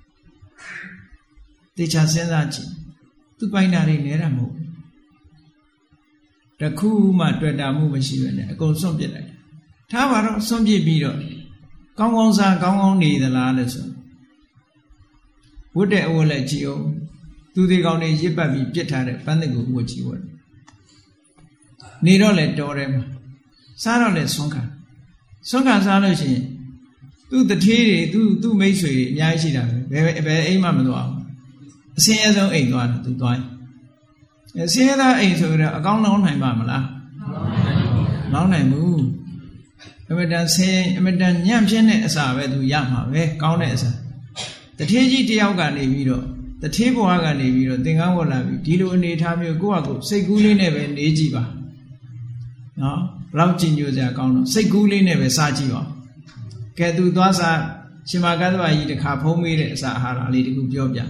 တေချာစဉ်းစားကြည့်သူပိုင်တာတွေနဲတာမဟုတ်ဘူးတခုမှတွေ့တာမှုမရှိဘဲနဲ့အကုန်စွန့်ပစ်လိုက်ထားပါတော့စွန့်ပစ်ပြီးတော့ကောင်းကောင်းစားကောင်းကောင်းနေသလားလို့ဆိုဝတ်တဲ့အဝတ်လည်းကြည့်အောင်သူတွေကောင်းတွေရစ်ပတ်ပြီးပြစ်ထားတဲ့ပန်းသစ်ကိုဝတ်ကြည့်ဝတ်နေတော့လေတော်တယ်မှာစားတော့လေဆွမ်းခံစားလို့ရှိရင်သူ့တထေးတွေသူ့မိတ်ဆွေတွေအများကြီးရှိတာပဲဘယ်အိမ်မှမသွားဘူးအစင်းအဆုံးအိမ်သွားတယ်သူသွားရင်အစင်းအသားအိမ်ဆိုတော့အကောင်းလုံးနိုင်ပါမလားမနိုင်ဘူးအမတန်ဆင်းအမတန်ညံ့ပြင်းတဲ့အစာပဲသူရမှာပဲကောင်းတဲ့အစာတထေးကြီးတယောက်ကနေပြီးတော့တထေးဘွားကနေပြီးတော့သင်္ကန်းဝတ်လာပြီးဒီလိုအနေထားမျိုးကိုယ့်ဟာကိုယ်စိတ်ကူးလေးနဲ့ပဲနေကြည့်ပါနော်ဘလောက်ကြည်ညိုစရာကောင်းတော့စိတ်ကူးလေးနဲ့ပဲစားကြည့်ပါကဲသူသွားစားရှင်မကသဗ္ဗကြီးတခါဖုံးမေးတဲ့အစာအာဟာရလေးတခုပြောပြ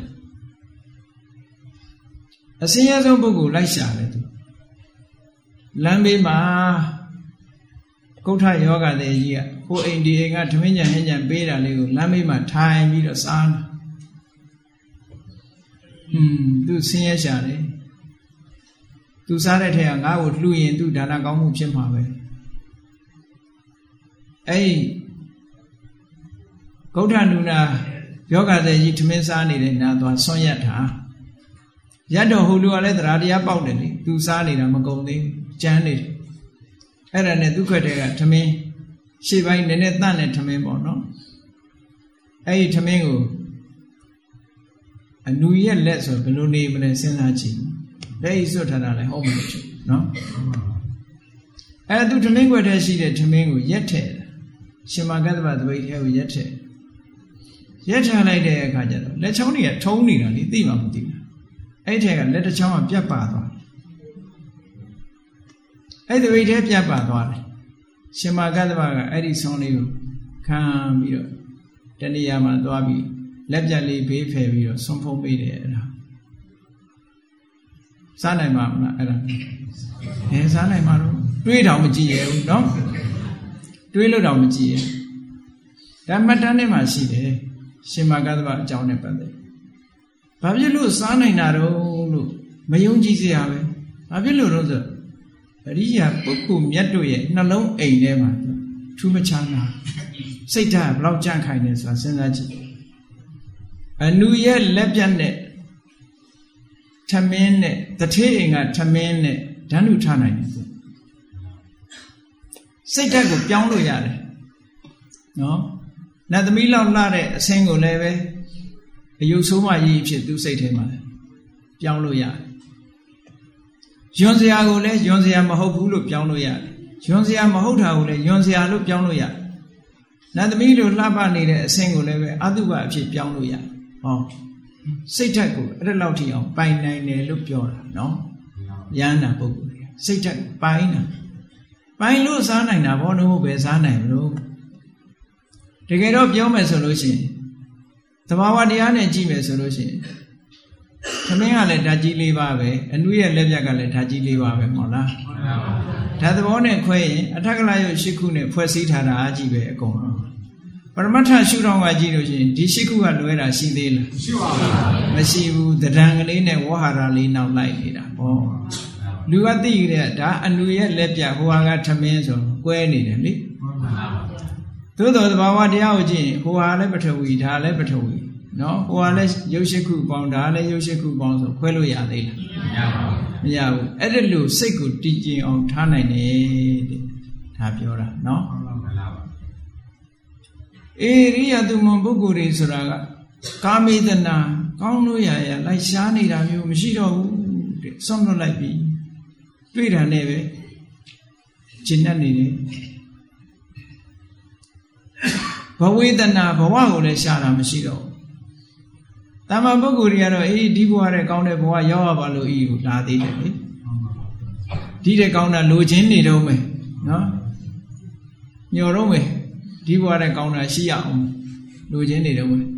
အစင်းရဲဆုံးပုဂ္ဂိုလ်လိုက်ရှာတယ်သူလမ်းဘေးမှာကုဋ္ဌယောဂတဲ့ကြီးကဟိုအိမ်ဒီအိမ်ကထမင်းကြံဟင်းကြံပေးတာလေးကိုလမ်းဘေးမှာထိုင်ပြီးတော့စားတာသူဆင်းရဲရှာတယ်သူစားတဲ့ထက်ကငါ့ကိုလှူရင်သူဒါနကောင်းမှုဖြစ်မှာပဲအဲ့ဂௌဋ္ဌနုနာယောဂတဲ့ကြီးထမင်းစားနေတဲ့နာသွားဆွန့်ရက်တာရတ်တော်ဟိုလူကလည်းတရားတရားပေါက်တယ်လေသူစားနေတာမကုန်သေးဘူးကျန်းနေတယ်အဲ့ဒါနဲ့ဒုက္ခတဲ့ကထမင်းရှေ့ပိုင်းနည်းနည်းတန့်တဲ့ထမင်းပေါ့နော်အဲ့ဒီထမင်းကိုအနူရဲ့လက်ဆိုဘယ်လိုနေမလဲစဉ်းစားကြည့်လက်ဤစွတ်ထားတာလည်းဟုတ်မလို့ဖြစ်နော်အဲ့သူထမင်းခွက်ထဲရှိတဲ့ထမင်းကိုရက်ထဲရှင်မကတ္တဗသပိတ်ထဲကိုရက်ထဲရက်ထားလိုက်တဲ့အခါကျတော့လက်ချောင်းတွေကထုံးနေတာလေသိမှမသိဘူးအဲ့ထဲကလက်တစ်ချောင်းကပြတ်ပါသွားအဲ့ဒီဝိထဲပြတ်ပါသွားတယ်ရှင်မကတ္တဗကအဲ့ဒီဆောင်းလေးကိုခံပြီးတော့တဏှာမှာသွားပြီးလက်ပြတ်လေးဘေးဖယ်ပြီးတော့ဆွန်ဖုံးပေးတယ်အဲ့ဒါစားနိုင်မှာမလားအဲ့ဒါစားနိုင်မှာတော့တွေးတောင်မကြည့်ရဘူးနော်တွေးလို့တောင်မကြည့်ရဒါမှတ်တမ်းထဲမှာရှိတယ်ရှင်မကတ္တဗအကြောင်းနဲ့ပတ်သက်ဘာဖြစ်လို့စားနိုင်တာတော့လို့မယုံကြည်စရာပဲဘာဖြစ်လို့တော့ဆိုအရိယာပုဂ္ဂိုလ်မြတ်တို့ရဲ့နှလုံးအိမ်ထဲမှာထူးမချမ်းသာစိတ်ဓာတ်ဘလောက်ကြန့်ခိုင်နေဆိုတာစဉ်းစားကြည့်အနုရဲ့လက်ပြတ်နဲ့ထမင်းနဲ့တထေးအိမ်ကထမင်းနဲ့ဓာတ်နုထားနိုင်တယ်စိတ်ဓာတ်ကိုပြောင်းလို့ရတယ်နော်နတ်သမီးလောက်လှတဲ့အဆင်းကိုလည်းပဲအယုတ်ဆိုးမှကြီးဖြစ်သူစိတ်ထဲမှာပြောင်းလို့ရတယ်ယွန်စရာကိုလည်းယွန်စရာမဟုတ်ဘူးလို့ပြောင်းလို့ရတယ်ယွန်စရာမဟုတ်တာကိုလည်းယွန်စရာလို့ပြောင်းလို့ရတယ်နတ်သမီးတို့လှပနေတဲ့အဆင်းကိုလည်းပဲအတုပအဖြစ်ပြောင်းလို့ရတယ်ဟောစိတ်ဓာတ်ကိုအဲ့ဒါလောက်ထိအောင်ပိုင်နိုင်တယ်လို့ပြောတာနော်ယန္တာပုဂ္ဂိုလ်တွေစိတ်ဓာတ်ပိုင်လို့စားနိုင်တာဘောလို့ပဲစားနိုင်မလို့တကယ်တော့ပြောမယ်ဆိုလို့ရှိရင်သဘာဝတရားနဲ့ကြည့်မယ်ဆိုလို့ရှိရင်သမင်းကလည်းဓာတ်ကြီး၄ပါးပဲအနုရဲ့လက်ပြက်ကလည်းဓာတ်ကြီး၄ပါးပဲမဟုတ်လားဓာတ်သဘောနဲ့ခွဲရင်အထက်ကလာရုပ်၈ခုနဲ့ဖွဲ့စည်းထားတာအကြည့်ပဲအကုန်လုံးပရမတ္ထရှုထောင့်ကကြည့်လို့ရှိရင်ဒီ၈ခုကလွဲတာရှိသေးလားမရှိပါဘူးမရှိဘူးတဒံကလေးနဲ့ဝဟာရလေးနောက်လိုက်နေတာဟောလူကသိကြတဲ့ဒါအနုရဲ့လက်ပြဟိုဟာကထမင်းဆိုကွဲနေတယ်လေသို့တော်သဘာဝတရားကိုကြည့်ရင်ဟိုဟာလည်းပထဝီဒါလည်းပထဝီနော်ဟိုဟာလည်းရုပ်ရှိခုပေါင်းဒါလည်းရုပ်ရှိခုပေါင်းဆိုခွဲလို့ရသေးလားမရဘူးအဲ့ဒါလို့စိတ်ကိုတည်ကျင်အောင်ထားနိုင်တယ်တဲ့ဒါပြောတာနော်ရိယသူမပုဂ္ဂိုလ်တွေဆိုတာကကာမေတနာကောင်းလို့ရလိုက်ရှားနေတာမျိုးမရှိတော့ဘူးတဲ့ဆုံးလွတ်လိုက်ပြီတွေ့တာနဲ့ပဲရှင်းတတ်နေတယ်ဘဝေဒနာဘဝကိုလည်းရှားတာမရှိတော့ဘူးတမ္မာပုဂ္ဂိုလ်တွေကတော့ဒီဘဝတဲ့ကောင်းတဲ့ဘဝရောက်ရပါလို့ကိုလာသေးတယ်လေဒီတဲ့ကောင်းတာလိုချင်နေတော့မယ်နော်ညော်တော့မယ်ဒီဘဝတဲ့ကောင်းတာရှိရအောင်လိုချင်နေတော့မယ်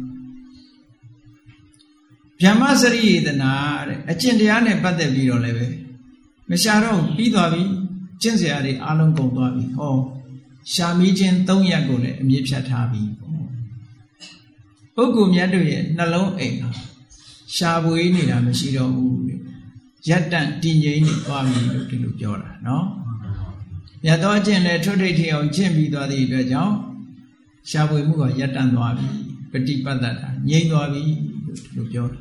ဗျမ္မစရိယေတနာတဲ့အကျင့်တရားနဲ့ပတ်သက်ပြီးတော့လည်းပဲမရှာတော့ပြီးသွားပြီကျင့်စရာတွေအလုံးကုန်သွားပြီဟောရှာမီးခြင်း၃ရက်ကိုလည်းအမြင့်ဖြတ်ထားပြီပုဂ္ဂိုလ်မြတ်တို့ရဲ့နှလုံးအိမ်ရှားပွေးနေတာမရှိတော့ဘူးတဲ့ရက်တန့်တည်ငြိမ်နေသွားပြီလို့ဒီလိုပြောတာနော်မြတ်သောအကျင့်လည်းထွတ်ထိပ်ထအောင်ကျင့်ပြီးသွားသည့်အတွက်ကြောင့်ရှားပွေးမှုကရက်တန့်သွားပြီပฏิပတ်တ္တာငြိမ်သွားပြီလို့ဒီလိုပြောတာ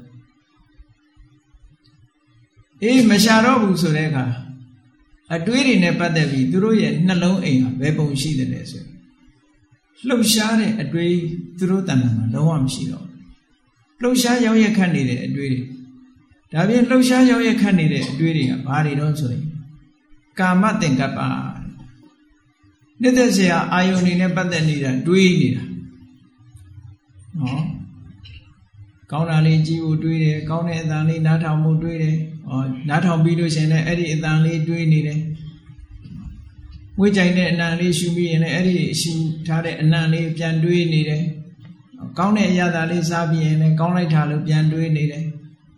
မရှာတော့ဘူးဆိုတဲ့အခါအတွေးတွေနဲ့ပတ်သက်ပြီးသူတို့ရဲ့နှလုံးအိမ်ဟာဘယ်ပုံရှိတယ်လဲဆိုလှုပ်ရှားတဲ့အတွေးသူတို့တဏ္ဍာမှာလုံးဝမရှိတော့လှုပ်ရှားရောက်ရက်ခတ်နေတဲ့အတွေးတွေဒါပြင်လှုပ်ရှားရောက်ရက်ခတ်နေတဲ့အတွေးတွေကဘာတွေတော့ဆိုရင်ကာမသင်္ကပ္ပနှစ်သက်စရာအာယုန်တွေနဲ့ပတ်သက်နေတာတွေးနေတာနော်ကောင်းတာလေးကြည့်ဖို့တွေးတယ်ကောင်းတဲ့အသံလေးနားထောင်ဖို့တွေးတယ်နားထောင်ပြီးလို့ရှိရင်လည်းအဲ့ဒီအသံလေးတွေးနေတယ်ဝိကြိုင်တဲ့အနံလေးရှူပြီးရင်လည်းအဲ့ဒီရှူထားတဲ့အနံလေးပြန်တွေးနေတယ်ကောင်းတဲ့အရာသာလေးစားပြီးရင်လည်းကောင်းလိုက်တာလို့ပြန်တွေးနေတယ်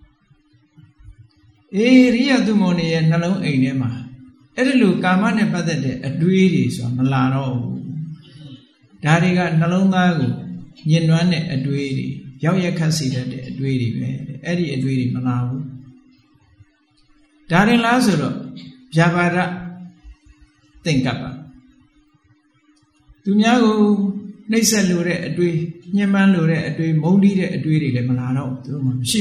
ရိယသူမောနေရဲ့နှလုံးအိမ်ထဲမှာအဲ့ဒီလိုကာမနဲ့ပတ်သက်တဲ့အတွေးတွေဆိုတာမလာတော့ဘူးဒါတွေကနှလုံးသားကိုညှဉ်းနှွမ်းတဲ့အတွေးတွေရောက်ရက်ခတ်စေတတ်တဲ့အတွေးတွေပဲအဲ့ဒီအတွေးတွေမလာဘူးဒါရင်လားဆိုတော့ဗျာပါဒသင်္ကပ္ပသူများကိုနှိပ်စက်လိုတဲ့အတွေးညှဉ်းပန်းလိုတဲ့အတွေးမုန်းတီးတဲ့အတွေးတွေလည်းမလာတော့သူတို့မှမရှိ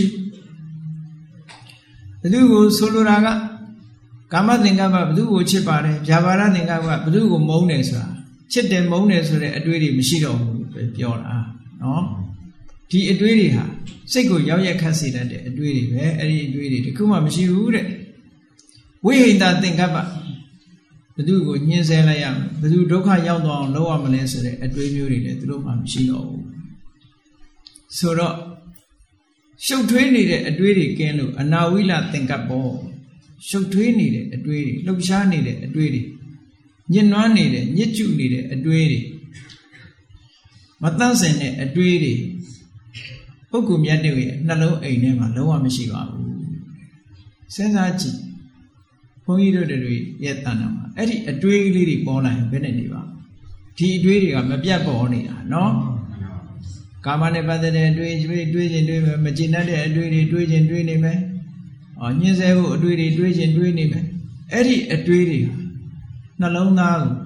ဘူးဘသူကိုဆိုလိုတာကကာမသင်္ကပ္ပဘသူကိုချစ်ပါတယ်ဗျာပါဒသင်္ကပ္ပဘသူကိုမုန်းတယ်ဆိုတာချစ်တယ်မုန်းတယ်ဆိုတဲ့အတွေးတွေမရှိတော့ဘူးပဲပြောတာနော်ဒီအတွေးတွေဟာစိတ်ကိုရောက်ရက်ခတ်စေတတ်တဲ့အတွေးတွေပဲအဲ့ဒီအတွေးတွေတခုမှမရှိဘူးတဲ့ဝိဟိတသင်္ကပ္ပဘသူကိုညှင်းဆဲလိုက်ရမယ်ဘသူဒုက္ခရောက်သွားအောင်လုပ်ရမလဲဆိုတဲ့အတွေးမျိုးတွေလည်းသူတို့မှမရှိတော့ဘူးဆိုတော့ရှုပ်ထွေးနေတဲ့အတွေးတွေကင်းလို့အနာဝိလသင်္ကပ္ပောရှုပ်ထွေးနေတဲ့အတွေးတွေလှုပ်ရှားနေတဲ့အတွေးတွေညှဉ်းနှွမ်းနေတဲ့ညစ်ကျုနေတဲ့အတွေးတွေမတန့်စင်တဲ့အတွေးတွေပုဂ္ဂိုလ်မြတ်တွေရဲ့နှလုံးအိမ်ထဲမှာလုံးဝမရှိပါဘူးစဉ်းစားကြည့်ဘုန်းကြီးတို့တွေရဲ့တဏ္ဍာမှာအဲ့ဒီအတွေးလေးတွေပေါ်လာရင်ဘယ်နဲ့နေပါဒီအတွေးတွေကမပြတ်ပေါ်နေတာနော်ကာမနဲ့ပတ်သက်တဲ့အတွေးတွေးခြင်းတွေးမယ်မကျေနပ်တဲ့အတွေးတွေတွေးခြင်းတွေးနေမယ်ညှင်းဆဲဖို့အတွေးတွေတွေးခြင်းတွေးနေမယ်အဲ့ဒီအတွေးတွေနှလုံးသားကို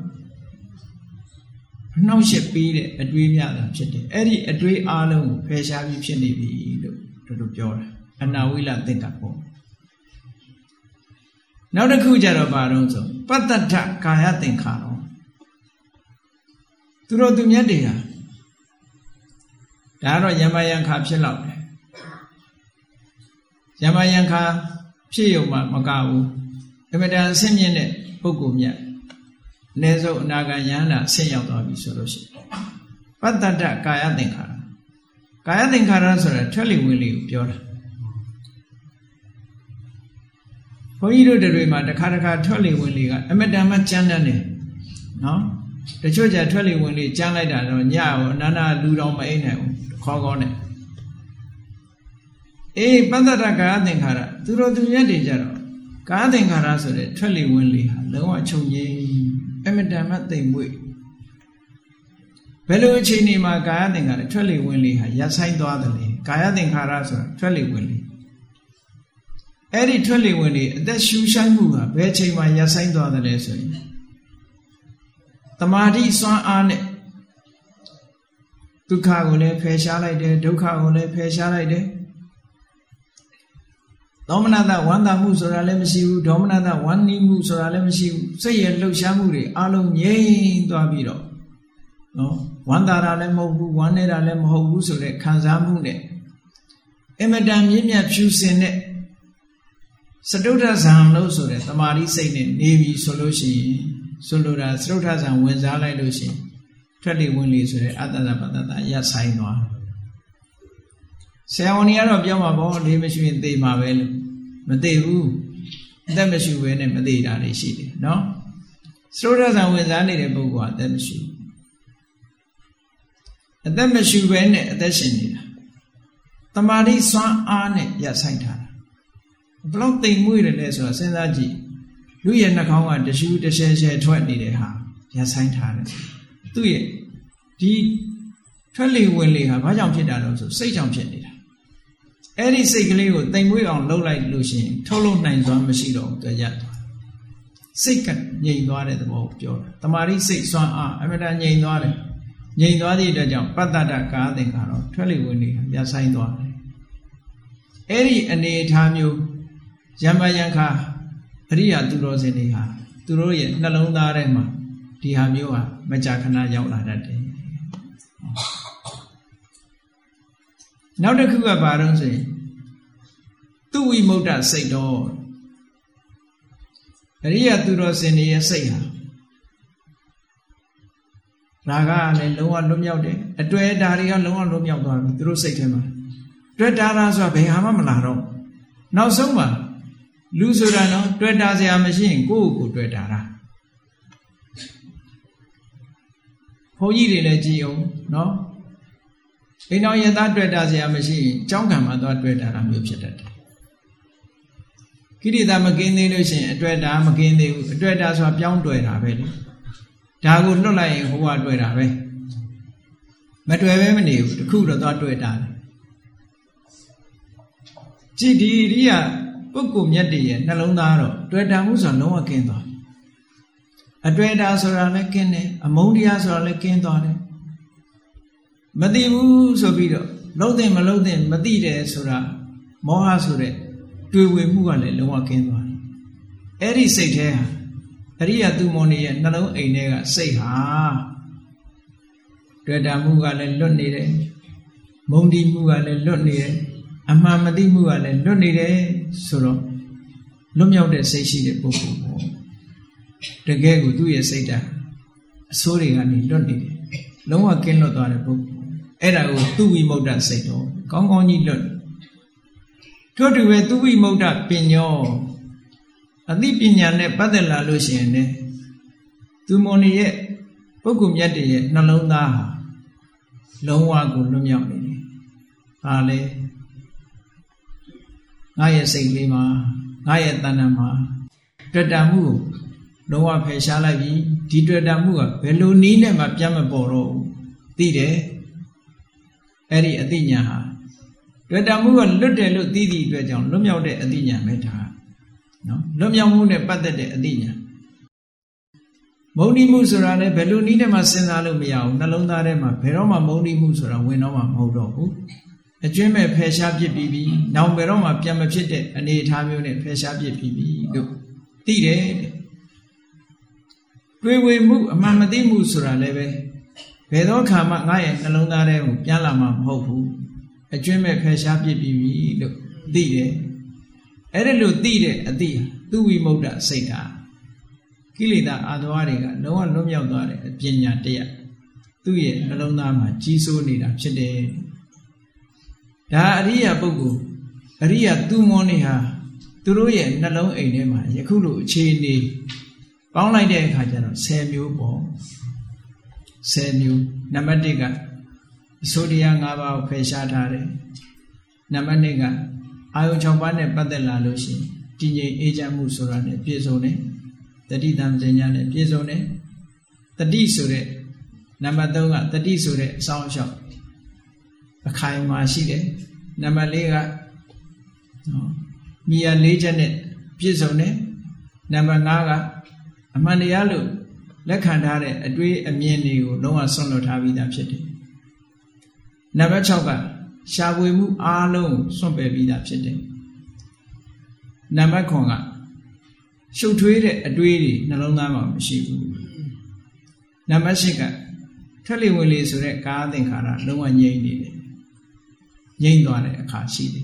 နှောင့်ယှက်ပြီးတဲ့အတွေးများတာဖြစ်တယ်အဲ့ဒီအတွေးအလုံးကိုဖယ်ရှားပြီးဖြစ်နေပြီလို့တို့ပြောတာအနာဝိလသင်္ကပ္ပောနောက်တစ်ခုကြတော့ဘာလို့ဆိုပတ္တထကာယသင်္ခါရောသူတို့သူမြတ်တွေဟာဒါတော့ယမယံခါဖြစ်လောက်တယ်ယမယံခါဖြစ်ရုံမှမကဘူးအမတန်ဆင့်မြင့်တဲ့ပုဂ္ဂိုလ်မြတ်အနည်းဆုံးအနာဂံယန္တာဆင့်ရောက်သွားပြီဆိုလို့ရှိရင်ပတ္တထကာယသင်္ခါရကာယသင်္ခါရဆိုတာထွက်လေဝင်လေကိုပြောတာဘုန်းကြီးတို့တွေမှာတစ်ခါထွက်လေဝင်လေကအမတန်မှကြမ်းတမ်းတယ်နော်တချို့ကြထွက်လေဝင်လေကြမ်းလိုက်တာတော့ညရောအနန္တလူတော်မအိပ်နိုင်ဘူးခေါ်နဲ့ပတ္တထကာယသင်္ခါရသူတို့သူမြတ်တွေကြတော့ကာယသင်္ခါရဆိုတဲ့ထွက်လေဝင်လေဟာလုံးဝချုပ်ငြိမ်းအမတန်မှသိမ်မွေ့ဘယ်လိုအချိန်ဒီမှာကာယသင်္ခါရထွက်လေဝင်လေဟာရပ်ဆိုင်သွားတယ်လေကာယသင်္ခါရဆိုတာထွက်လေဝင်လေအဲ့ဒီထွက်လေဝင်လေအသက်ရှူဆိုင်မှုဟာဘယ်အချိန်မှာရပ်ဆိုင်သွားတယ်လဲဆိုရင်တမာတိစွမ်းအားနဲ့ဒုက္ခကိုလည်းဖယ်ရှားလိုက်တယ်ဒုက္ခကိုလည်းဖယ်ရှားလိုက်တယ်ဒေါမနတဝန္တာမှုဆိုတာလည်းမရှိဘူးဒေါမနတဝန္နီမှုဆိုတာလည်းမရှိဘူးစိတ်ရဲ့လှုပ်ရှားမှုတွေအလုံးငြိမ်သွားပြီးတော့နော်ဝန္တာတာလည်းမဟုတ်ဘူးဝမ်းနေတာလည်းမဟုတ်ဘူးဆိုတဲ့ခံစားမှုနဲ့အမတန်မြင့်မြတ်ဖြူစင်တဲ့စတုထဇံလို့ဆိုတဲ့တမာတိစိတ်နဲ့နေပြီဆိုလို့ရှိရင်ဆိုလိုတာစတုထဇံဝင်စားလိုက်လို့ရှိရင်ထွက်လေဝင်လေဆိုတဲ့အတ္တသပတ္တရပ်ဆိုင်သွားဆရာဝန်ကြီးကတော့ပြောမှာပေါ့လေးမရှိရင်သေမှာပဲလို့မသေဘူးအသက်မရှိဘဲနဲ့မသေတာတွေရှိတယ်နော်စတုထဇံဝင်စားနေတဲ့ပုဂ္ဂိုလ်ကအသက်မရှိဘူးအသက်မရှိဘဲနဲ့အသက်ရှင်နေတာတမာတိစွမ်းအားနဲ့ရပ်ဆိုင်ထားတာဘလောက်တိမ်မွေ့တယ်လဲဆိုတာစဉ်းစားကြည့်လူရဲ့နှာခေါင်းကတရှူးတရှဲရှဲထွက်နေတဲ့ဟာရပ်ဆိုင်ထားတယ်သူ့ရဲ့ဒီထွက်လေဝင်လေဟာဘာကြောင့်ဖြစ်တာလဲဆိုစိတ်ကြောင့်ဖြစ်နေတာအဲ့ဒီစိတ်ကလေးကိုတိမ်မွေ့အောင်လှုပ်လိုက်လို့ရှိရင်ထုတ်လုပ်နိုင်စွမ်းမရှိတော့ဘူးကြသွားစိတ်ကငြိမ်သွားတဲ့သဘောကိုပြောတာတမာတိစိတ်စွမ်းအားအမှန်တန်ငြိမ်သွားတယ်ငြိမ်သွားသည့်အတွက်ကြောင့်ပတ္တတကာသင်္ခါရထွက်လေဝင်လေရပ်ဆိုင်သွားတယ်အဲ့ဒီအနေအထားမျိုးယမယံခါအရိယာသူတော်စင်တွေဟာသူတို့ရဲ့နှလုံးသားထဲမှာဒီဟာမျိုးဟာမကြာခဏရောက်လာတတ်တယ်နောက်တစ်ခုကဘာလို့ဆိုရင်သူဝိမု ddha စိတ်တော်အရိယာသူတော်စင်တွေရဲ့စိတ်ဟာရာဂကလည်းလုံးဝလွတ်မြောက်တယ်အတွေ့အတာတွေကလုံးဝလွတ်မြောက်သွားပြီသူတို့စိတ်ထဲမှာတွေ့တာလားဆိုတာဘယ်ဟာမှမလာတော့နောက်ဆုံးမှာလူဆိုတာနော်တွေ့တာစရာမရှိရင်ကိုယ့်ကိုယ်တွေ့တာလားဘုန်းကြီးတွေလည်းကြည်အောင်နော်အိမ်တော်ရသားတွေ့တာစရာမရှိရင်ကြောင်းကံမှာသွားတွေ့တာလားမျိုးဖြစ်တတ်တယ်ကိရိတာမကင်းသေးလို့ရှိရင်အတွေ့တာမကင်းသေးဘူးအတွေ့တာဆိုတာပြောင်းတွေ့တာပဲလေဒါကိုလွတ်လိုက်ရင်ဟိုကတွေ့တာပဲမတွေ့ပဲမနေဘူးတခုတော့သွားတွေ့တာကြည်ဒီရိယပုဂ္ဂိုလ်မြတ်တည်းရဲ့နှလုံးသားတော့တွေ့တာမှုဆိုတာလုံးဝကင်းသွားအတွေ့တာဆိုတာလည်းကင်းတယ်အမုန်းတရားဆိုတာလည်းကင်းသွားတယ်မသိဘူးဆိုပြီးတော့လုံးသိမလုံးသိမသိတယ်ဆိုတာမောဟဆိုတဲ့တွေ့ဝေမှုကလည်းလုံးဝကင်းသွားတယ်အဲ့ဒီစိတ်ထဲဟာအရိယသူမောနေရဲ့နှလုံးအိမ်ထဲကစိတ်ဟာတွေ့တာမှုကလည်းလွတ်နေတယ်မုန်းတီးမှုကလည်းလွတ်နေတယ်အမှန်မသိမှုကလည်းလွတ်နေတယ်ဆိုတော့လွတ်မြောက်တဲ့စိတ်ရှိတဲ့ပုဂ္ဂိုလ်ပေါ့တကယ်ကိုသူ့ရဲ့စိတ်ဓာတ်အဆိုးတွေကနေလွတ်နေတယ်လုံးဝကင်းလွတ်သွားတဲ့ပုဂ္ဂိုလ်အဲ့ဒါကိုသူဝိမုဒ္ဒစိတ်တော်ကောင်းကောင်းကြီးလွတ်ထို့တူပဲသူဝိမုဒ္ဒပညောအသိပညာနဲ့ပတ်သက်လာလို့ရှိရင်လည်းသူမောင်ရဲ့ပုဂ္ဂိုလ်မြတ်တွေရဲ့နှလုံးသားဟာလုံးဝကိုလွတ်မြောက်နေတယ်။ဒါလေငါရဲ့စိတ်လေးမှာငါရဲ့တဏ္ဍာမှာတွေ့တာမှုကိုလုံးဝဖယ်ရှားလိုက်ပြီဒီတွေ့တာမှုကဘယ်လိုနည်းနဲ့မှပြန်မပေါ်တော့ဘူးသိတယ်အဲ့ဒီအသိဉာဏ်ဟာတွေ့တာမှုကလွတ်တယ်လို့သိသည့်အတွက်ကြောင့်လွတ်မြောက်တဲ့အသိဉာဏ်ပဲဒါနော်လွတ်မြောက်မှုနဲ့ပတ်သက်တဲ့အသိဉာဏ်မုန်းတီးမှုဆိုတာလည်းဘယ်လိုနည်းနဲ့မှစဉ်းစားလို့မရဘူးနှလုံးသားထဲမှာဘယ်တော့မှမုန်းတီးမှုဆိုတာဝင်တော့မှမဟုတ်တော့ဘူးအကျွမ်းမဲ့ဖယ်ရှားပြစ်ပြီးပြီနောက်ဘယ်တော့မှပြန်မဖြစ်တဲ့အနေအထားမျိုးနဲ့ဖယ်ရှားပြစ်ပြီးပြီလို့သိတယ်တွေးဝေမှုအမှန်မသိမှုဆိုတာလည်းပဲဘယ်တော့ခါမှငါရဲ့နှလုံးသားထဲကိုပြန်လာမှာမဟုတ်ဘူးအကျွမ်းမဲ့ဖယ်ရှားပြစ်ပြီးပြီလို့သိတယ်အဲ့ဒါလို့သိတဲ့အသိသူဝိမုဒ္ဒစိတ်ဓာတ်ကိလေသာအာသဝတွေကလုံးဝလွတ်မြောက်သွားတဲ့အပညာတရားသူ့ရဲ့နှလုံးသားမှာကြီးစိုးနေတာဖြစ်တယ်ဒါအရိယာပုဂ္ဂိုလ်အရိယာသူမောနေဟာသူတို့ရဲ့နှလုံးအိမ်ထဲမှာယခုလိုအခြေအနေပေါင်းလိုက်တဲ့အခါကျတော့10မျိုးပေါ့10မျိုးနံပါတ်1ကအစိုးတရား5ပါးကိုဖယ်ရှားထားတယ်နံပါတ်2ကအာယုံ6ပါးနဲ့ပတ်သက်လာလို့ရှိရင်တည်ငြိမ်အေးချမ်းမှုဆိုတာနဲ့ပြည့်စုံတယ်တတိတံပညာနဲ့ပြည့်စုံတယ်တတိဆိုတဲ့နံပါတ်3ကတတိဆိုတဲ့အဆောင်အရှောက်အခိုင်အမာရှိတယ်နံပါတ်4ကမြာ4ချက်နဲ့ပြည့်စုံတယ်နံပါတ်5ကအမှန်တရားလို့လက်ခံထားတဲ့အတွေးအမြင်တွေကိုလုံးဝဆွန့်လွတ်ထားပြီးသားဖြစ်တယ်နံပါတ်6ကရှားပွေမှုအားလုံးစွန့်ပယ်ပြီးသားဖြစ်တယ်နံပါတ်9ကရှုပ်ထွေးတဲ့အတွေးတွေနှလုံးသားမှာမရှိဘူးနံပါတ်10ကထွက်လေဝင်လေဆိုတဲ့ကာသင်္ခါရလုံးဝငြိမ့်နေတယ်ငြိမ့်သွားတဲ့အခါရှိတယ်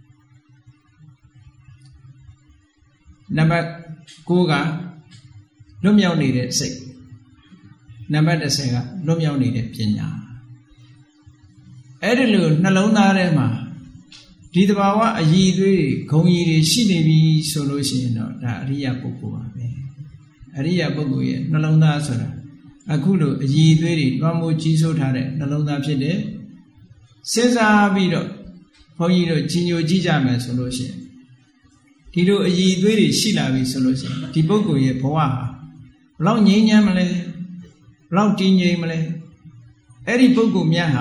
နံပါတ်9ကလွတ်မြောက်နေတဲ့စိတ်နံပါတ်10ကလွတ်မြောက်နေတဲ့ပညာအဲ့ဒီလိုနှလုံးသားထဲမှာဒီတဘာဝအည်အသွေးဂုံကြီးတွေရှိနေပြီဆိုလို့ရှိရင်တော့ဒါအရိယပုဂ္ဂိုလ်ပါပဲအရိယပုဂ္ဂိုလ်ရဲ့နှလုံးသားဆိုတာအခုလိုအည်အသွေးတွေတွမ်းမိုးကြီးစိုးထားတဲ့နှလုံးသားဖြစ်တယ်စဉ်းစားပြီးတော့ဘုန်းကြီးတို့ကြီးညိုကြည့်ကြမယ်ဆိုလို့ရှိရင်ဒီလိုအည်အသွေးတွေရှိလာပြီဆိုလို့ရှိရင်ဒီပုဂ္ဂိုလ်ရဲ့ဘဝဟာဘလောက်ငြိမ်းချမ်းမလဲဘလောက်တည်ငြိမ်မလဲအဲ့ဒီပုဂ္ဂိုလ်များဟာ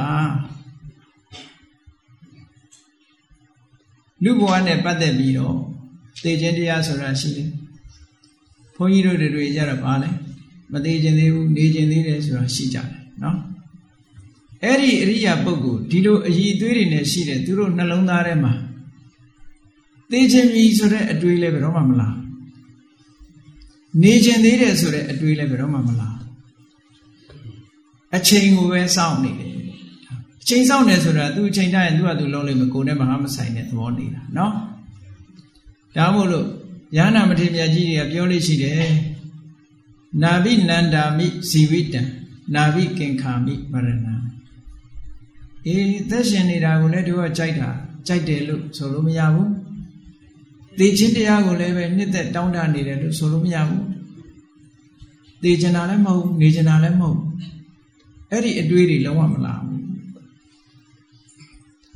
လူဘဝနဲ့ပတ်သက်ပြီးတော့သိခြင်းတရားဆိုတာရှိတယ်ဘုန်းကြီးတို့တွေကြတော့ပါလဲမသိခြင်းသေးဘူးနေခြင်းသေးတယ်ဆိုတာရှိကြတယ်နော်အဲ့ဒီအရိယာပုဂ္ဂိုလ်ဒီလိုအည်အသွေးတွေနဲ့ရှိတယ်သူတို့နှလုံးသားထဲမှာသိခြင်းမြည်ဆိုတဲ့အတွေးလည်းဘယ်တော့မှမလားနေခြင်းသေးတယ်ဆိုတဲ့အတွေးလည်းဘယ်တော့မှမလားအချိန်ကိုပဲစောင့်နေတယ်အချိန်စောင့်နေဆိုတာသူအချိန်တိုင်းသူကသူလုံးလိုက်မကိုယ်နဲ့မဟာမဆိုင်တဲ့သဘောနေတာနော်ဒါမို့လို့ယန္နာမထေရမြတ်ကြီးတွေကပြောလို့ရှိတယ်နာဘိနန္ဒာမိဇီဝိတံနာဘိကင်္ခာမိမရဏံသက်ရှင်နေတာကိုလည်းတို့ကကြိုက်တယ်လို့ဆိုလို့မရဘူးသိခြင်းတရားကိုလည်းပဲနှစ်သက်တောင်းတနေတယ်လို့ဆိုလို့မရဘူးသိချင်တာလည်းမဟုတ်နေချင်တာလည်းမဟုတ်အဲ့ဒီအတွေးတွေလုံးဝမလာဘူး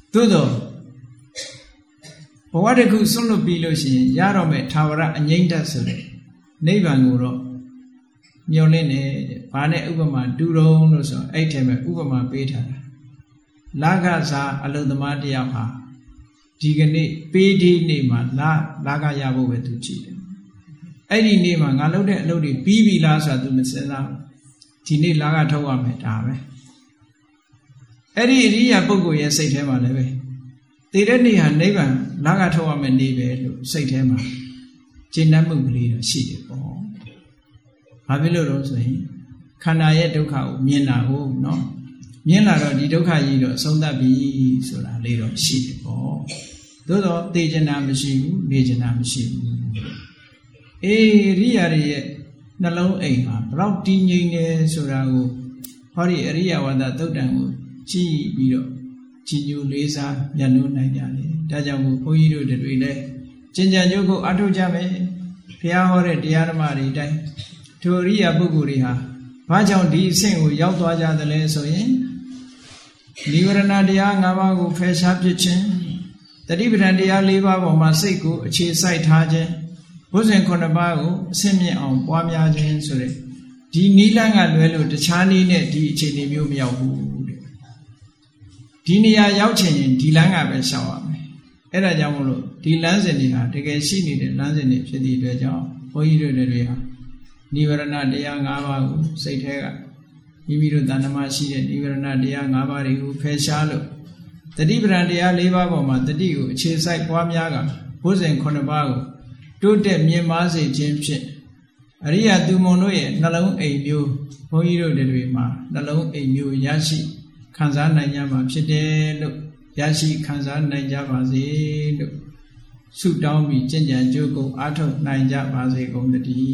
သို့တော့ဘဝတစ်ခုဆွလွတ်ပြီးလို့ရှိရင်ရတော့မဲ့ထာဝရအငြိမ့်တတ်ဆိုတဲ့နိဗ္ဗာန်ကိုတော့မျှော်လင့်နေတယ်။ဘာနဲ့ဥပမာတူတုံးလို့ဆိုအဲ့ထဲမှာဥပမာပေးထားတာ။လာကစားအလုသမားတယောက်ဟာဒီကနေ့ပေးဒီနေ့မှာလာကရဖို့ပဲသူကြည့်တယ်။အဲ့ဒီနေ့မှာငါလုပ်တဲ့အလုပ်တွေပြီးပြီလားဆိုတာသူမစဉ်းစားဘူး။ဒီနေ့လာကထုတ်ရမယ်ဒါပဲ။အဲ့ဒီအရိယာပုဂ္ဂိုလ်ရဲ့စိတ်ထဲမှာလည်းပဲတည်တဲ့နေ့ဟာနိဗ္ဗာန်လာကထုတ်ရမယ်နေ့ပဲလို့စိတ်ထဲမှာကျင့်တတ်မှုကလေးတော့ရှိတယ်ပေါ့။ဘာဖြစ်လို့လဲဆိုရင်ခန္ဓာရဲ့ဒုက္ခကိုမြင်တာဟုတ်နော်မြင်လာတော့ဒီဒုက္ခကြီးတော့ဆုံးသတ်ပြီဆိုတာလေးတော့ရှိတယ်ပေါ့သို့တော့သိကျင်တာမရှိဘူးနေကျင်တာမရှိဘူးရိယာတွေရဲ့နှလုံးအိမ်ဟာဘလောက်တည်ငြိမ်နေဆိုတာကိုဟောဒီအရိယဝါဒသုတ်တံကိုကြည့်ပြီးတော့ကြည်ညိုလေးစားညှဉ်းနှိုးနိုင်ကြတယ်ဒါကြောင့်မို့ဘုန်းကြီးတို့တွေလည်းကျင့်ကြံကြိုးကိုအထောက်ကြမယ်ဘုရားဟောတဲ့တရားဓမ္မတွေအတိုင်းထိုအရိယာပုဂ္ဂိုလ်တွေဟာဘာကြောင့်ဒီအဆင့်ကိုရောက်သွားကြသလဲဆိုရင်နိဝရဏတရား၅ပါးကိုဖယ်ရှားပစ်ခြင်းတတိပဋ္ဌာန်တရား၄ပါးပေါ်မှာစိတ်ကိုအခြေစိုက်ထားခြင်းဘုဇင်9ပါးကိုအဆင့်မြင့်အောင်ပွားများခြင်းဆိုတဲ့ဒီနိလန်းကလွဲလို့တခြားနည်းနဲ့ဒီအခြေအနေမျိုးမရောက်ဘူးတဲ့ဒီနေရာရောက်ချင်ရင်ဒီလမ်းကပဲရှောင်ရမယ်အဲ့ဒါကြောင့်မို့လို့ဒီလမ်းစဉ်တွေဟာတကယ်ရှိနေတဲ့လမ်းစဉ်တွေဖြစ်သည့်အတွက်ကြောင့်ဘုန်းကြီးတို့တွေဟာနိဝရဏတရား၅ပါးကိုစိတ်ထဲကမိမိတို့တဏ္ဍမရှိတဲ့နိဝရဏတရား၅ပါးတွေကိုဖယ်ရှားလို့တတိပဋ္ဌာန်တရား၄ပါးပေါ်မှာတတိကိုအခြေစိုက်ပွားများကဘုဇင်9ပါးကိုတိုးတက်မြင့်မားစေခြင်းဖြင့်အရိယသူမုံတို့ရဲ့နှလုံးအိမ်မျိုးဘုန်းကြီးတို့တွေမှာနှလုံးအိမ်မျိုးရရှိခံစားနိုင်ကြမှာဖြစ်တယ်လို့ရရှိခံစားနိုင်ကြပါစေလို့ဆုတောင်းပြီးကျင့်ကြံကြိုးကိုအားထုတ်နိုင်ကြပါစေကုန်သတည်း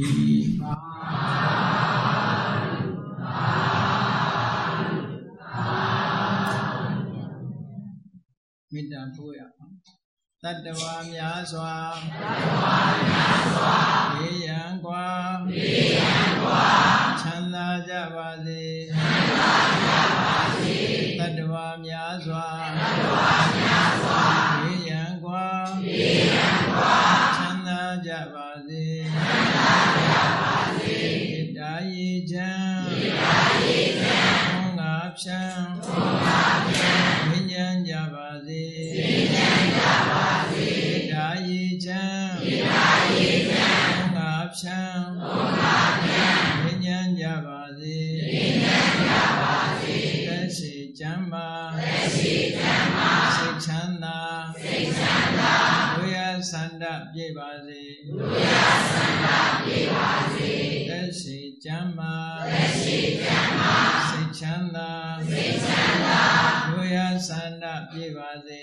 မေတ္တာပို့ရအောင်တတ္တဝါများစွာဘေးရန်ကွာချမ်းသာကြပါစေတတ္တဝါများစွာဘေးရန်ကွာချမ်းသာကြပါစေတာယေချမ်းငါဖြံဝိညာဉ်ကြပါစေတာယေချမ်းငါဖြံဝိညာဉ်ကြပါစေသက်ရှိချမ်းသာစိတ်ချမ်းသာဝိယဆန္ဒပြေပါစေသက်ရှိချမ်းသာစိတ်ချမ်းသာဝိယဆန္ဒပြေပါစေ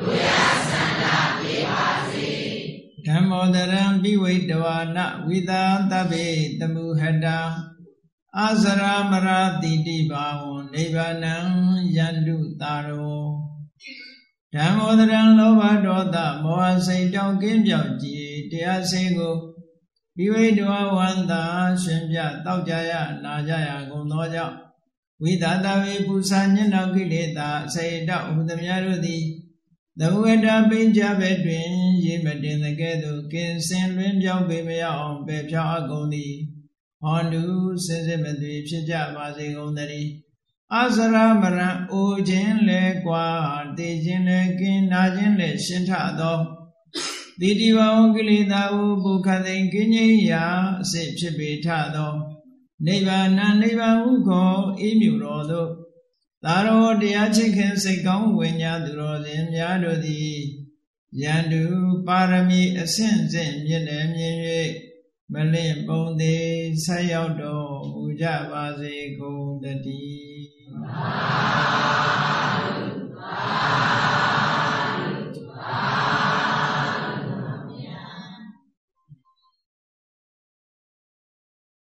ဓမ္မောတရံပိဝိတဝါနဝိသာသဗ္ဗေတမုဟတံအာဇရမရတိတိဘာဝံနိဗ္ဗာနံယန္တုတာရောဓမ္မောတရံလောဘဒေါသမောဟစိတ်တောင်းကင်းပြောက်ကြည်တရားစိတ်ကိုပိဝိတဝဝန္တာရှင်ပြတောက်ကြရနာကြရကုန်သောကြောင့်ဝိသတဝေပူဇာညင်တော်ကိလေသာစေတောဥပဒမြတို့သည်သဝေတပိဉ္စဘက်တွင်ရေမတင်တဲ့ကဲ့သို့ကင်းစင်လွင်ပြောင်းပေမရောက်အောင်ပယ်ဖြောင်းအကုန်သည်ဟောတုစင်စစ်မသွေဖြစ်ကြပါစေကုန်သတည်းအာဇရမရံအိုခြင်းလဲကွာတေခြင်းလဲကင်းနာခြင်းလဲရှင်းထသောတိတိဝံကိလေသာဟုပုခသိင်ကင်းငြိမ်းရာအစစ်ဖြစ်ပေထသောနိဗ္ဗာန်နိဗ္ဗာန်ဟုခေါ်ဤမြို့တော်သို့သာရောတရားချစ်ခင်စိတ်ကောင်းဝိညာသူတော်စင်များတို့သည်ယန္တုပါရမီအဆင့်ဆင့်မြင့်လည်းမြင့်၍မလင့်ပုံသေးဆက်ရောက်တော်မူကြပါစေကုန်သတည်း